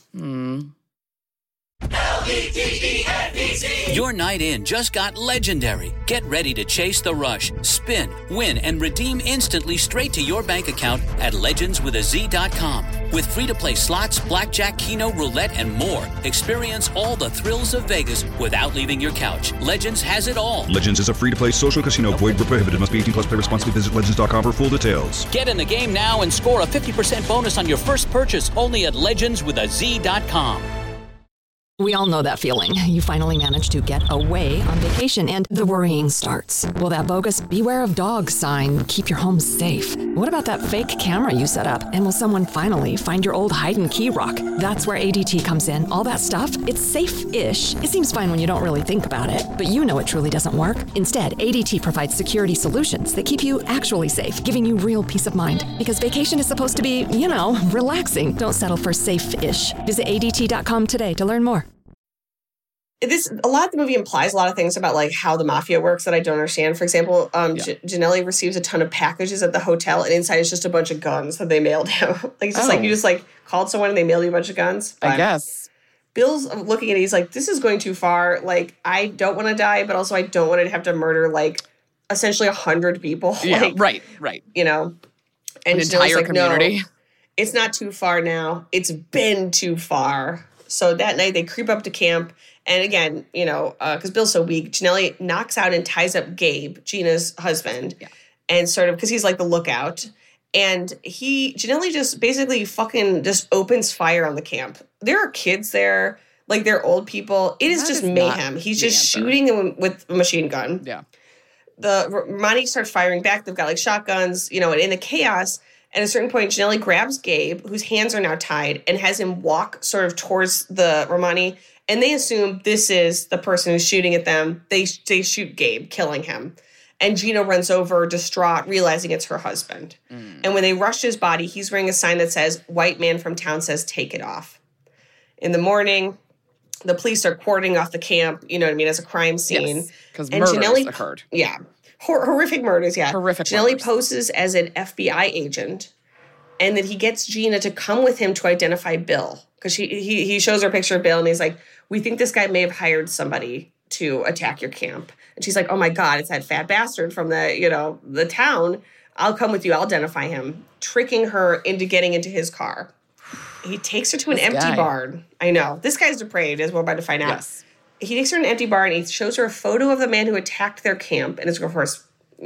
Speaker 4: Your night in just got legendary. Get ready to chase the rush, spin, win, and redeem instantly straight to your bank account at legendswithaz.com. With free-to-play slots, blackjack, keno, roulette, and more, experience all the thrills of Vegas without leaving your couch. Legends has it all.
Speaker 5: Legends is a free-to-play social casino. Void where prohibited. Must be 18 plus. Play responsibly. Visit legends.com for full details.
Speaker 4: Get in the game now and score a 50% bonus on your first purchase only at legendswithaz.com.
Speaker 9: We all know that feeling. You finally manage to get away on vacation and the worrying starts. Will that bogus "Beware of Dogs" sign keep your home safe? What about that fake camera you set up? And will someone finally find your old hide and key rock? That's where ADT comes in. All that stuff, it's safe-ish. It seems fine when you don't really think about it, but you know it truly doesn't work. Instead, ADT provides security solutions that keep you actually safe, giving you real peace of mind. Because vacation is supposed to be, relaxing. Don't settle for safe-ish. Visit ADT.com today to learn more.
Speaker 7: A lot of the movie implies a lot of things about like how the mafia works that I don't understand. For example, Janelli receives a ton of packages at the hotel, and inside is just a bunch of guns that they mailed him. Like it's just like you just like called someone and they mailed you a bunch of guns.
Speaker 8: I guess.
Speaker 7: Bill's looking at it, he's like, this is going too far. Like, I don't want to die, but also I don't want to have to murder like essentially 100 people.
Speaker 8: Yeah,
Speaker 7: like,
Speaker 8: right.
Speaker 7: And
Speaker 8: an entire
Speaker 7: like,
Speaker 8: community.
Speaker 7: No, it's not too far now. It's been too far. So that night they creep up to camp. And again, because Bill's so weak, Janelli knocks out and ties up Gabe, Gina's husband, and sort of, because he's like the lookout. And Janelli just basically fucking just opens fire on the camp. There are kids there, like they're old people. It is just mayhem. He's just shooting them with a machine gun.
Speaker 8: Yeah.
Speaker 7: The Romani starts firing back. They've got like shotguns, and in the chaos, at a certain point, Janelli grabs Gabe, whose hands are now tied, and has him walk sort of towards the Romani. And they assume this is the person who's shooting at them. They shoot Gabe, killing him. And Gina runs over, distraught, realizing it's her husband. And when they rush his body, he's wearing a sign that says, "White man from town says, take it off." In the morning, the police are quartering off the camp, as a crime scene.
Speaker 8: Yes, because murders occurred.
Speaker 7: Yeah. Horrific murders, yeah.
Speaker 8: Horrific
Speaker 7: Janelli
Speaker 8: murders.
Speaker 7: poses as an FBI agent, and then he gets Gina to come with him to identify Bill. Because he shows her a picture of Bill, and he's like, we think this guy may have hired somebody to attack your camp. And she's like, oh my God, it's that fat bastard from the town. I'll come with you. I'll identify him. Tricking her into getting into his car. He takes her to an empty barn. I know. This guy's depraved, as we're about to find out.
Speaker 8: Yes.
Speaker 7: He takes her to an empty barn, and he shows her a photo of the man who attacked their camp. And it's, of course,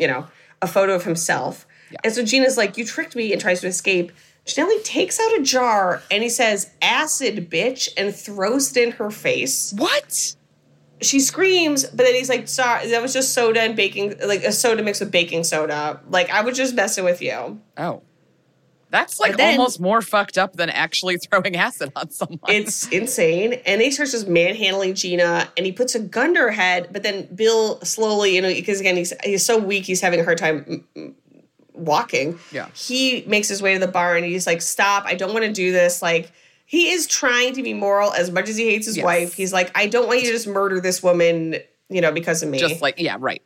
Speaker 7: a photo of himself. Yeah. And so Gina's like, you tricked me, and tries to escape. Janelli takes out a jar, and he says, acid, bitch, and throws it in her face.
Speaker 8: What?
Speaker 7: She screams, but then he's like, sorry, that was just soda and baking, like a soda mixed with baking soda. Like, I was just messing with you.
Speaker 8: Oh. That's like almost more fucked up than actually throwing acid on someone.
Speaker 7: It's insane. And he starts just manhandling Gina, and he puts a gun to her head, but then Bill slowly, because again, he's so weak, he's having a hard time walking.
Speaker 8: Yeah.
Speaker 7: He makes his way to the bar, and he's like, stop, I don't want to do this. Like, he is trying to be moral as much as he hates his wife. He's like, I don't want you to just murder this woman, because of me.
Speaker 8: Just like, yeah, right.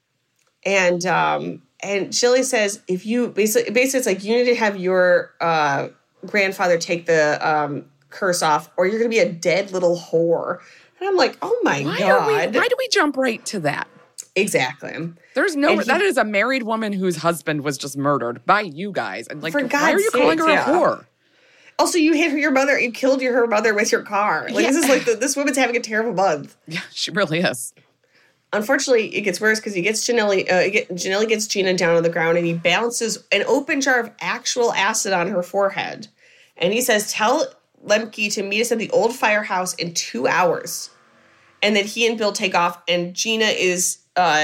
Speaker 7: And Shelley says, if you basically it's like, you need to have your grandfather take the curse off, or you're going to be a dead little whore. And I'm like, oh my God.
Speaker 8: Why do we jump right to that?
Speaker 7: Exactly.
Speaker 8: There's that is a married woman whose husband was just murdered by you guys. And like, why are you calling her a whore?
Speaker 7: Also, you hit your mother. You killed her mother with your car. Like, this is like this woman's having a terrible month.
Speaker 8: Yeah, she really is.
Speaker 7: Unfortunately, it gets worse because he gets Janelli gets Gina down on the ground, and he bounces an open jar of actual acid on her forehead. And he says, tell Lemke to meet us at the old firehouse in 2 hours. And then he and Bill take off, and Gina is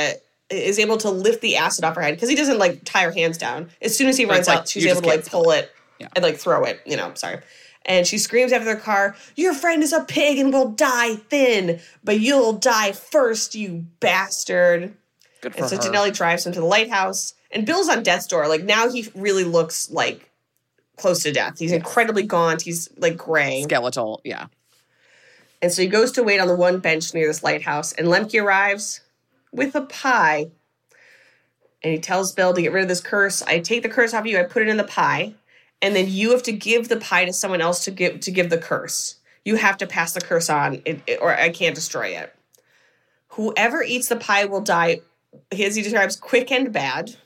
Speaker 7: able to lift the acid off her head because he doesn't like tie her hands down. As soon as he runs out, she's able to like pull it and like throw it. Sorry. And she screams after the car, your friend is a pig and will die thin, but you'll die first, you bastard.
Speaker 8: Good for
Speaker 7: her. And so
Speaker 8: her.
Speaker 7: Janelli drives him to the lighthouse, and Bill's on death's door. Like, now he really looks like close to death. He's incredibly gaunt. He's like gray.
Speaker 8: Skeletal, yeah.
Speaker 7: And so he goes to wait on the one bench near this lighthouse, and Lemke arrives with a pie. And he tells Bill to get rid of this curse. I take the curse off you, I put it in the pie. and then you have to give the pie to someone else to give the curse. You have to pass the curse on, or I can't destroy it. Whoever eats the pie will die, as he describes, quick and bad.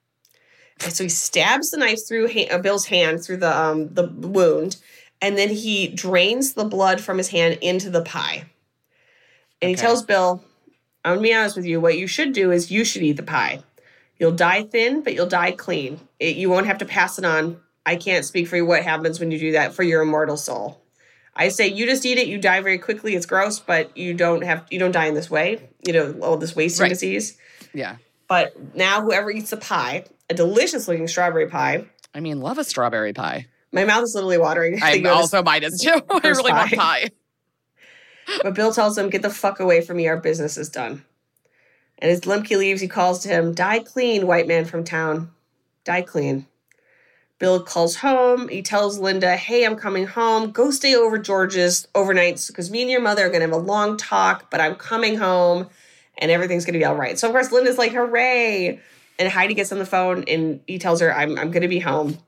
Speaker 7: And so he stabs the knife through Bill's hand, through the wound, and then he drains the blood from his hand into the pie. And he tells Bill, I'm going to be honest with you, what you should do is you should eat the pie. You'll die thin, but you'll die clean. You won't have to pass it on. I can't speak for you what happens when you do that for your immortal soul. I say you just eat it. You die very quickly. It's gross, but you don't die in this way. All this wasting disease.
Speaker 8: Yeah.
Speaker 7: But now whoever eats the pie, a delicious looking strawberry pie.
Speaker 8: I mean, love a strawberry pie.
Speaker 7: My mouth is literally watering.
Speaker 8: I also mine is too. I really want pie.
Speaker 7: But Bill tells him, get the fuck away from me. Our business is done. And as Lemke leaves, he calls to him, die clean, white man from town. Die clean. Bill calls home. He tells Linda, hey, I'm coming home. Go stay over George's overnight because me and your mother are going to have a long talk, but I'm coming home and everything's going to be all right. So, of course, Linda's like, hooray. And Heidi gets on the phone and he tells her, I'm going to be home.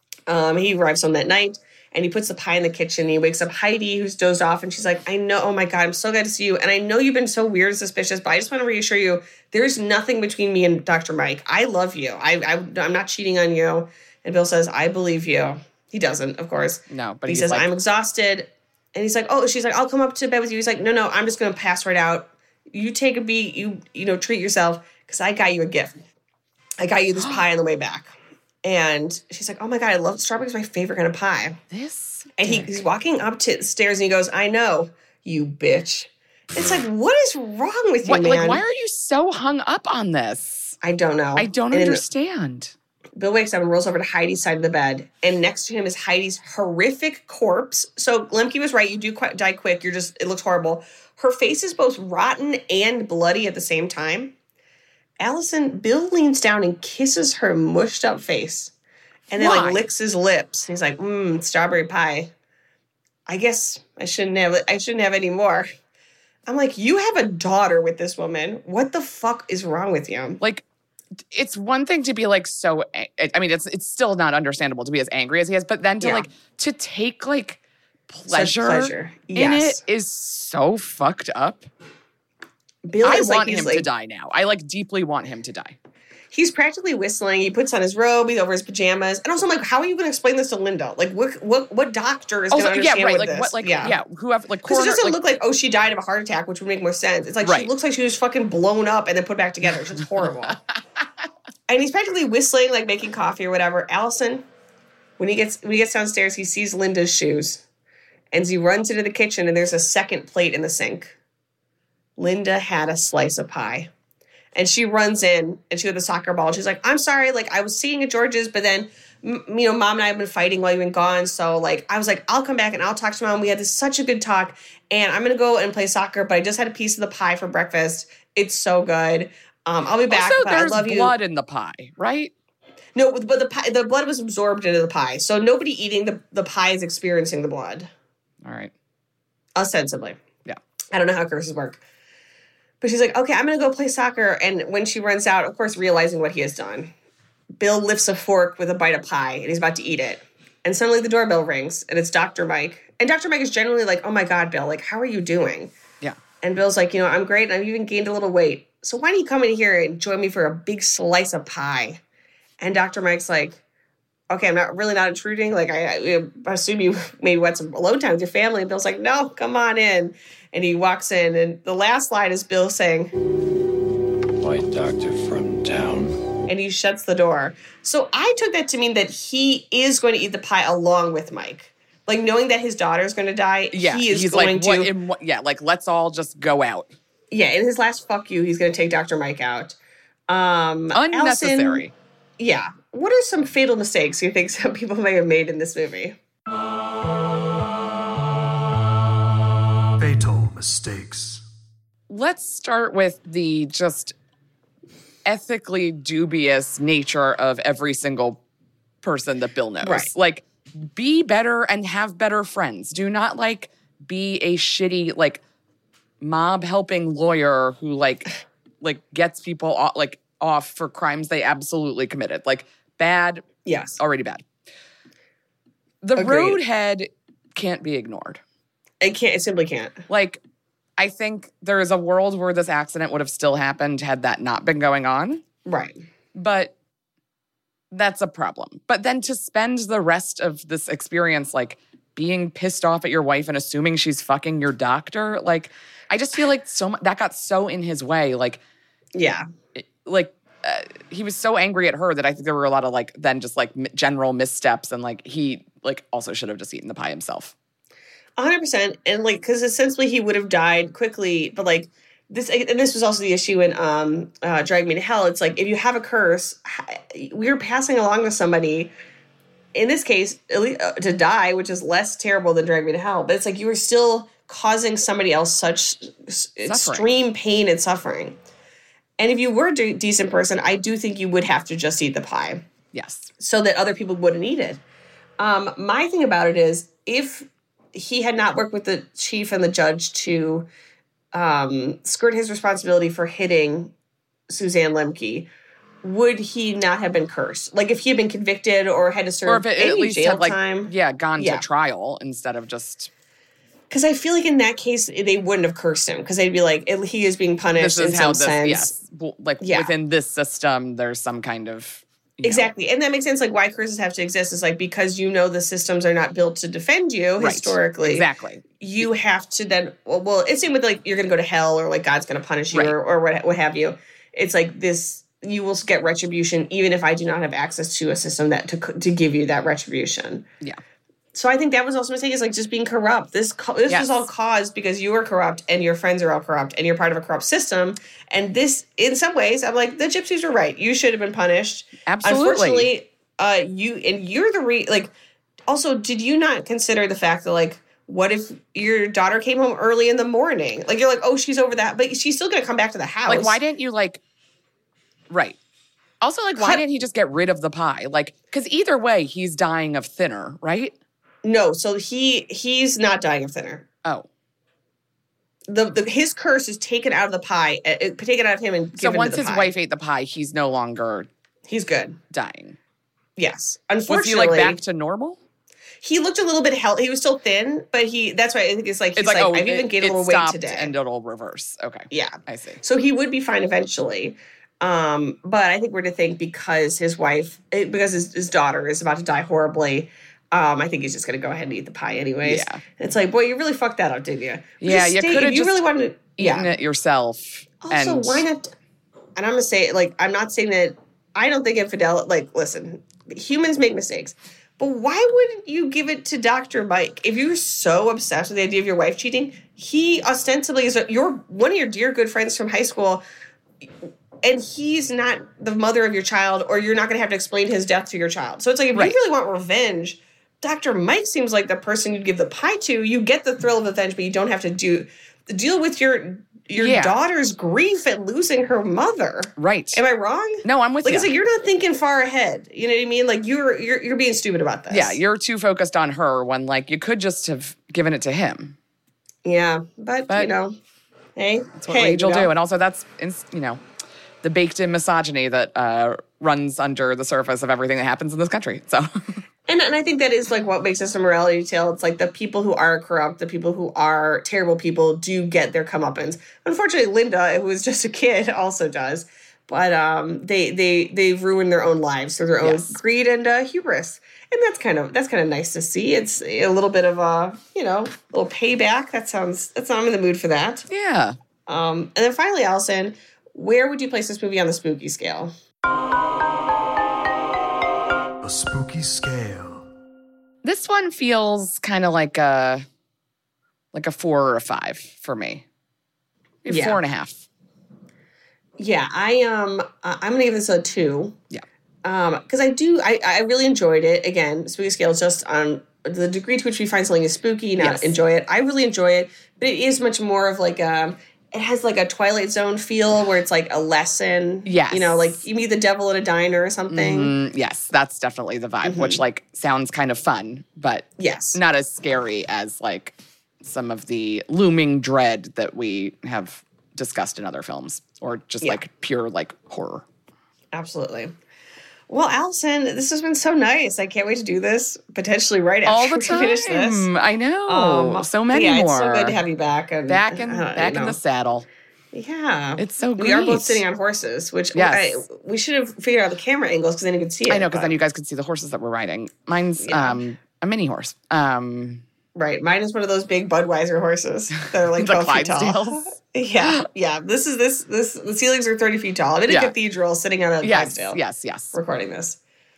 Speaker 7: He arrives home that night and he puts the pie in the kitchen. He wakes up Heidi, who's dozed off, and she's like, I know, oh my God, I'm so glad to see you. And I know you've been so weird and suspicious, but I just want to reassure you, there's nothing between me and Dr. Mike. I love you. I'm not cheating on you. And Bill says, I believe you. He doesn't, of course.
Speaker 8: No, but
Speaker 7: he says, I'm exhausted. And he's like, oh, she's like, I'll come up to bed with you. He's like, no, I'm just going to pass right out. You take a beat, you treat yourself, because I got you a gift. I got you this pie on the way back. And she's like, oh my God, I love strawberries, my favorite kind of pie. And he's walking up to the stairs and he goes, I know, you bitch. It's like, what is wrong with you, man?
Speaker 8: Like, why are you so hung up on this?
Speaker 7: I don't know.
Speaker 8: I don't understand.
Speaker 7: Bill wakes up and rolls over to Heidi's side of the bed. And next to him is Heidi's horrific corpse. So Lemke was right. You do die quick. It looks horrible. Her face is both rotten and bloody at the same time. Bill leans down and kisses her mushed up face. And then licks his lips. He's like, strawberry pie. I guess I shouldn't have any more. I'm like, you have a daughter with this woman. What the fuck is wrong with you?
Speaker 8: Like, it's one thing to be like so. I mean, it's still not understandable to be as angry as he is, but then to take like pleasure in it is so fucked up.
Speaker 7: Bill
Speaker 8: I want him to die now. I like deeply want him to die.
Speaker 7: He's practically whistling. He puts on his robe. He's over his pajamas. And also, I'm like, how are you going to explain this to Linda? Like, what doctor is going to understand this?
Speaker 8: Whoever, like,
Speaker 7: because it doesn't look like, she died of a heart attack, which would make more sense. It's like she looks like she was fucking blown up and then put back together. It's just horrible. And he's practically whistling, like making coffee or whatever. Allison, when he gets downstairs, he sees Linda's shoes, and he runs into the kitchen, and there's a second plate in the sink. Linda had a slice of pie. And she runs in, and she had the soccer ball. And she's like, I'm sorry, like, I was seeing at George's, but then, Mom and I have been fighting while you've been gone. So, like, I was like, I'll come back and I'll talk to Mom. We had such a good talk, and I'm going to go and play soccer, but I just had a piece of the pie for breakfast. It's so good. I'll be back,
Speaker 8: also,
Speaker 7: but I love you.
Speaker 8: There's blood in the pie, right?
Speaker 7: No, but the blood was absorbed into the pie. So nobody eating the pie is experiencing the blood.
Speaker 8: All right.
Speaker 7: Ostensibly.
Speaker 8: Yeah.
Speaker 7: I don't know how curses work. But she's like, okay, I'm going to go play soccer. And when she runs out, of course, realizing what he has done, Bill lifts a fork with a bite of pie, and he's about to eat it. And suddenly the doorbell rings, and it's Dr. Mike. And Dr. Mike is generally like, oh, my God, Bill, like, how are you doing?
Speaker 8: Yeah.
Speaker 7: And Bill's like, I'm great, and I've even gained a little weight. So why don't you come in here and join me for a big slice of pie? And Dr. Mike's like, okay, I'm not intruding. Like, I assume you maybe want some alone time with your family. And Bill's like, no, come on in. And he walks in, and the last line is Bill saying,
Speaker 11: white doctor from town.
Speaker 7: And he shuts the door. So I took that to mean that he is going to eat the pie along with Mike. Like, knowing that his daughter is going to die, he's going to...
Speaker 8: like, let's all just go out.
Speaker 7: Yeah, in his last fuck you, he's going to take Dr. Mike out.
Speaker 8: Unnecessary.
Speaker 7: Allison, what are some fatal mistakes you think some people may have made in this movie?
Speaker 6: Fatal mistakes.
Speaker 8: Let's start with the just ethically dubious nature of every single person that Bill knows.
Speaker 7: Right.
Speaker 8: Like, be better and have better friends. Do not, like, be a shitty, like, mob-helping lawyer who, like gets people off for crimes they absolutely committed. Like, bad.
Speaker 7: Yes.
Speaker 8: Already bad. The
Speaker 7: Agreed.
Speaker 8: roadhead can't be ignored.
Speaker 7: It simply can't.
Speaker 8: Like, I think there is a world where this accident would have still happened had that not been going on.
Speaker 7: Right.
Speaker 8: But that's a problem. But then to spend the rest of this experience, like, being pissed off at your wife and assuming she's fucking your doctor, like, I just feel like that got so in his way. Like,
Speaker 7: yeah.
Speaker 8: He was so angry at her that I think there were a lot of, like, then just, like, general missteps. And, like, he, like, also should have just eaten the pie himself.
Speaker 7: 100%. And, like, because essentially he would have died quickly. But, like, this was also the issue in Drag Me to Hell. It's like, if you have a curse, we're passing along to somebody, in this case, at least, to die, which is less terrible than Drag Me to Hell. But it's like you were still causing somebody else such extreme pain and suffering. And if you were a decent person, I do think you would have to just eat the pie.
Speaker 8: Yes.
Speaker 7: So that other people wouldn't eat it. My thing about it is, if he had not worked with the chief and the judge to skirt his responsibility for hitting Suzanne Lemke, would he not have been cursed? Like, if he had been convicted or had to serve
Speaker 8: or if it at least
Speaker 7: jail
Speaker 8: had, like,
Speaker 7: time?
Speaker 8: gone to trial instead of just...
Speaker 7: Because I feel like in that case, they wouldn't have cursed him. Because they'd be like, he is being punished in some sense.
Speaker 8: Yes. Like, within this system, there's some kind of...
Speaker 7: Exactly. And that makes sense. Like, why curses have to exist is, like, because the systems are not built to defend you historically.
Speaker 8: Exactly.
Speaker 7: You have to then... Well, it's same with, like, you're going to go to hell, or, like, God's going to punish you, or what have you. It's like this... You will get retribution even if I do not have access to a system that to give you that retribution.
Speaker 8: Yeah.
Speaker 7: So I think that was also a mistake, is like just being corrupt. This was all caused because you were corrupt and your friends are all corrupt and you're part of a corrupt system. And this, in some ways, I'm like, the gypsies were right. You should have been punished.
Speaker 8: Absolutely.
Speaker 7: Unfortunately, you're the also, did you not consider the fact that, like, what if your daughter came home early in the morning? Like, you're like, oh, she's over that, but she's still going to come back to the house.
Speaker 8: Like, why didn't you, like... Right. Also, like, why didn't he just get rid of the pie? Like, because either way, he's dying of thinner, right?
Speaker 7: No, so he's not dying of thinner.
Speaker 8: Oh.
Speaker 7: His curse is taken out of the pie, taken out of him and given to the pie. So
Speaker 8: once his wife ate the pie, he's no longer...
Speaker 7: He's good.
Speaker 8: Dying.
Speaker 7: Yes. Unfortunately...
Speaker 8: Was he, like, back to normal?
Speaker 7: He looked a little bit healthy. He was still thin, but that's why I think it's like, he's like, I've even gained a little weight today.
Speaker 8: And it'll reverse. Okay.
Speaker 7: Yeah.
Speaker 8: I see.
Speaker 7: So he would be fine eventually. But I think we're to think because his daughter is about to die horribly, I think he's just going to go ahead and eat the pie anyways.
Speaker 8: Yeah.
Speaker 7: It's like, boy, you really fucked that up, didn't you?
Speaker 8: Yeah, you could have just
Speaker 7: really wanted
Speaker 8: eaten it yourself.
Speaker 7: Also, why not? And I'm going to say, like, I'm not saying that I don't think infidelity, like, listen, humans make mistakes. But why wouldn't you give it to Dr. Mike? If you're so obsessed with the idea of your wife cheating, he ostensibly is one of your dear good friends from high school, and he's not the mother of your child, or you're not going to have to explain his death to your child. So it's like, if you really want revenge, Dr. Mike seems like the person you'd give the pie to. You get the thrill of revenge, but you don't have to deal with your daughter's grief at losing her mother.
Speaker 8: Right.
Speaker 7: Am I wrong?
Speaker 8: No, I'm with you.
Speaker 7: It's like, you're not thinking far ahead. You know what I mean? Like, you're being stupid about this.
Speaker 8: Yeah, you're too focused on her when, like, you could just have given it to him.
Speaker 7: Yeah, but you know, hey.
Speaker 8: That's what rage will do. And also that's, you know, the baked-in misogyny that runs under the surface of everything that happens in this country. So,
Speaker 7: and I think that is, like, what makes this a morality tale. It's like the people who are corrupt, the people who are terrible people, do get their comeuppance. Unfortunately, Linda, who was just a kid, also does. But they've ruined their own lives through their own greed and hubris, and that's kind of nice to see. It's a little bit of a little payback. I'm in the mood for that.
Speaker 8: Yeah.
Speaker 7: And then finally, Allison, where would you place this movie on the spooky scale?
Speaker 6: A spooky scale.
Speaker 8: This one feels kind of like a 4 or a 5 for me. Maybe 4.5.
Speaker 7: Yeah, I'm gonna give this a 2.
Speaker 8: Yeah.
Speaker 7: Because I really enjoyed it. Again, spooky scale is just on the degree to which we find something is spooky, not enjoy it. I really enjoy it, but it is much more of like it has like a Twilight Zone feel where it's like a lesson.
Speaker 8: Yes.
Speaker 7: You know, like you meet the devil at a diner or something.
Speaker 8: Yes, that's definitely the vibe, which like sounds kind of fun, but not as scary as like some of the looming dread that we have discussed in other films, or just like pure like horror.
Speaker 7: Absolutely. Well, Allison, this has been so nice. I can't wait to do this potentially right after we finish this.
Speaker 8: I know. So many more.
Speaker 7: It's so good to have you back. And,
Speaker 8: back in the saddle.
Speaker 7: Yeah.
Speaker 8: It's so great.
Speaker 7: We are both sitting on horses, which we should have figured out the camera angles because then you could see it.
Speaker 8: I know, because then you guys could see the horses that we're riding. Mine's a mini horse.
Speaker 7: Right. Mine is one of those big Budweiser horses that are like 12 feet tall. Yeah. The ceilings are 30 feet tall. I'm in a cathedral sitting on a Clydesdale.
Speaker 8: Yes.
Speaker 7: Recording this.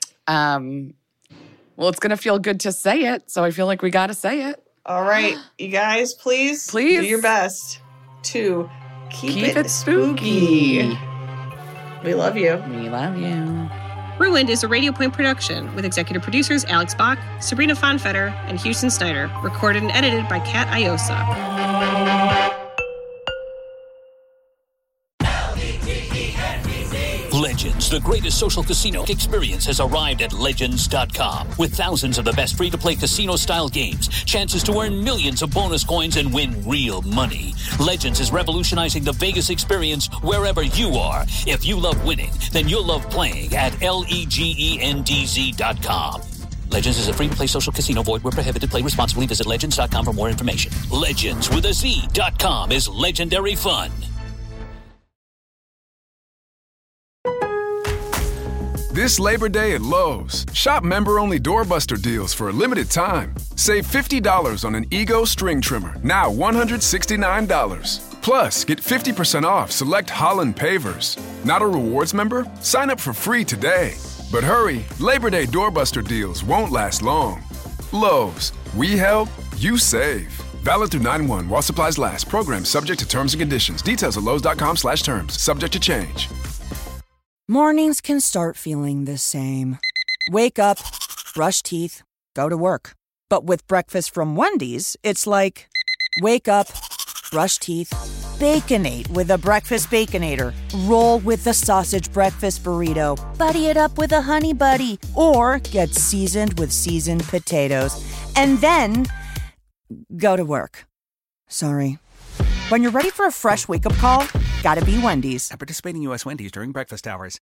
Speaker 8: Well, it's going to feel good to say it, so I feel like we got to say it.
Speaker 7: All right. You guys, please do your best to keep it spooky. We love you.
Speaker 8: We love you.
Speaker 12: Ruined is a Radio Point production with executive producers Alex Bach, Sabrina Fonfetter, and Houston Snyder. Recorded and edited by Kat Iosa.
Speaker 4: Legends, the greatest social casino experience, has arrived at Legends.com. With thousands of the best free-to-play casino-style games, chances to earn millions of bonus coins and win real money. Legends is revolutionizing the Vegas experience wherever you are. If you love winning, then you'll love playing at LEGENDZ.com. Legends is a free-to-play social casino. Void where prohibited. Play responsibly. Visit Legends.com for more information. Legends with a Z.com is legendary fun.
Speaker 13: This Labor Day at Lowe's, shop member-only doorbuster deals for a limited time. Save $50 on an Ego string trimmer, now $169. Plus, get 50% off select Holland pavers. Not a rewards member? Sign up for free today. But hurry, Labor Day doorbuster deals won't last long. Lowe's, we help, you save. Valid through 9/1 while supplies last. Program subject to terms and conditions. Details at lowes.com/terms. Subject to change.
Speaker 14: Mornings can start feeling the same. Wake up, brush teeth, go to work. But with breakfast from Wendy's, it's like, wake up, brush teeth, Baconate with a breakfast Baconator. Roll with the sausage breakfast burrito. Buddy it up with a Honey Buddy. Or get seasoned with seasoned potatoes. And then go to work. Sorry. When you're ready for a fresh wake-up call, gotta be Wendy's.
Speaker 15: At participating U.S. Wendy's during breakfast hours.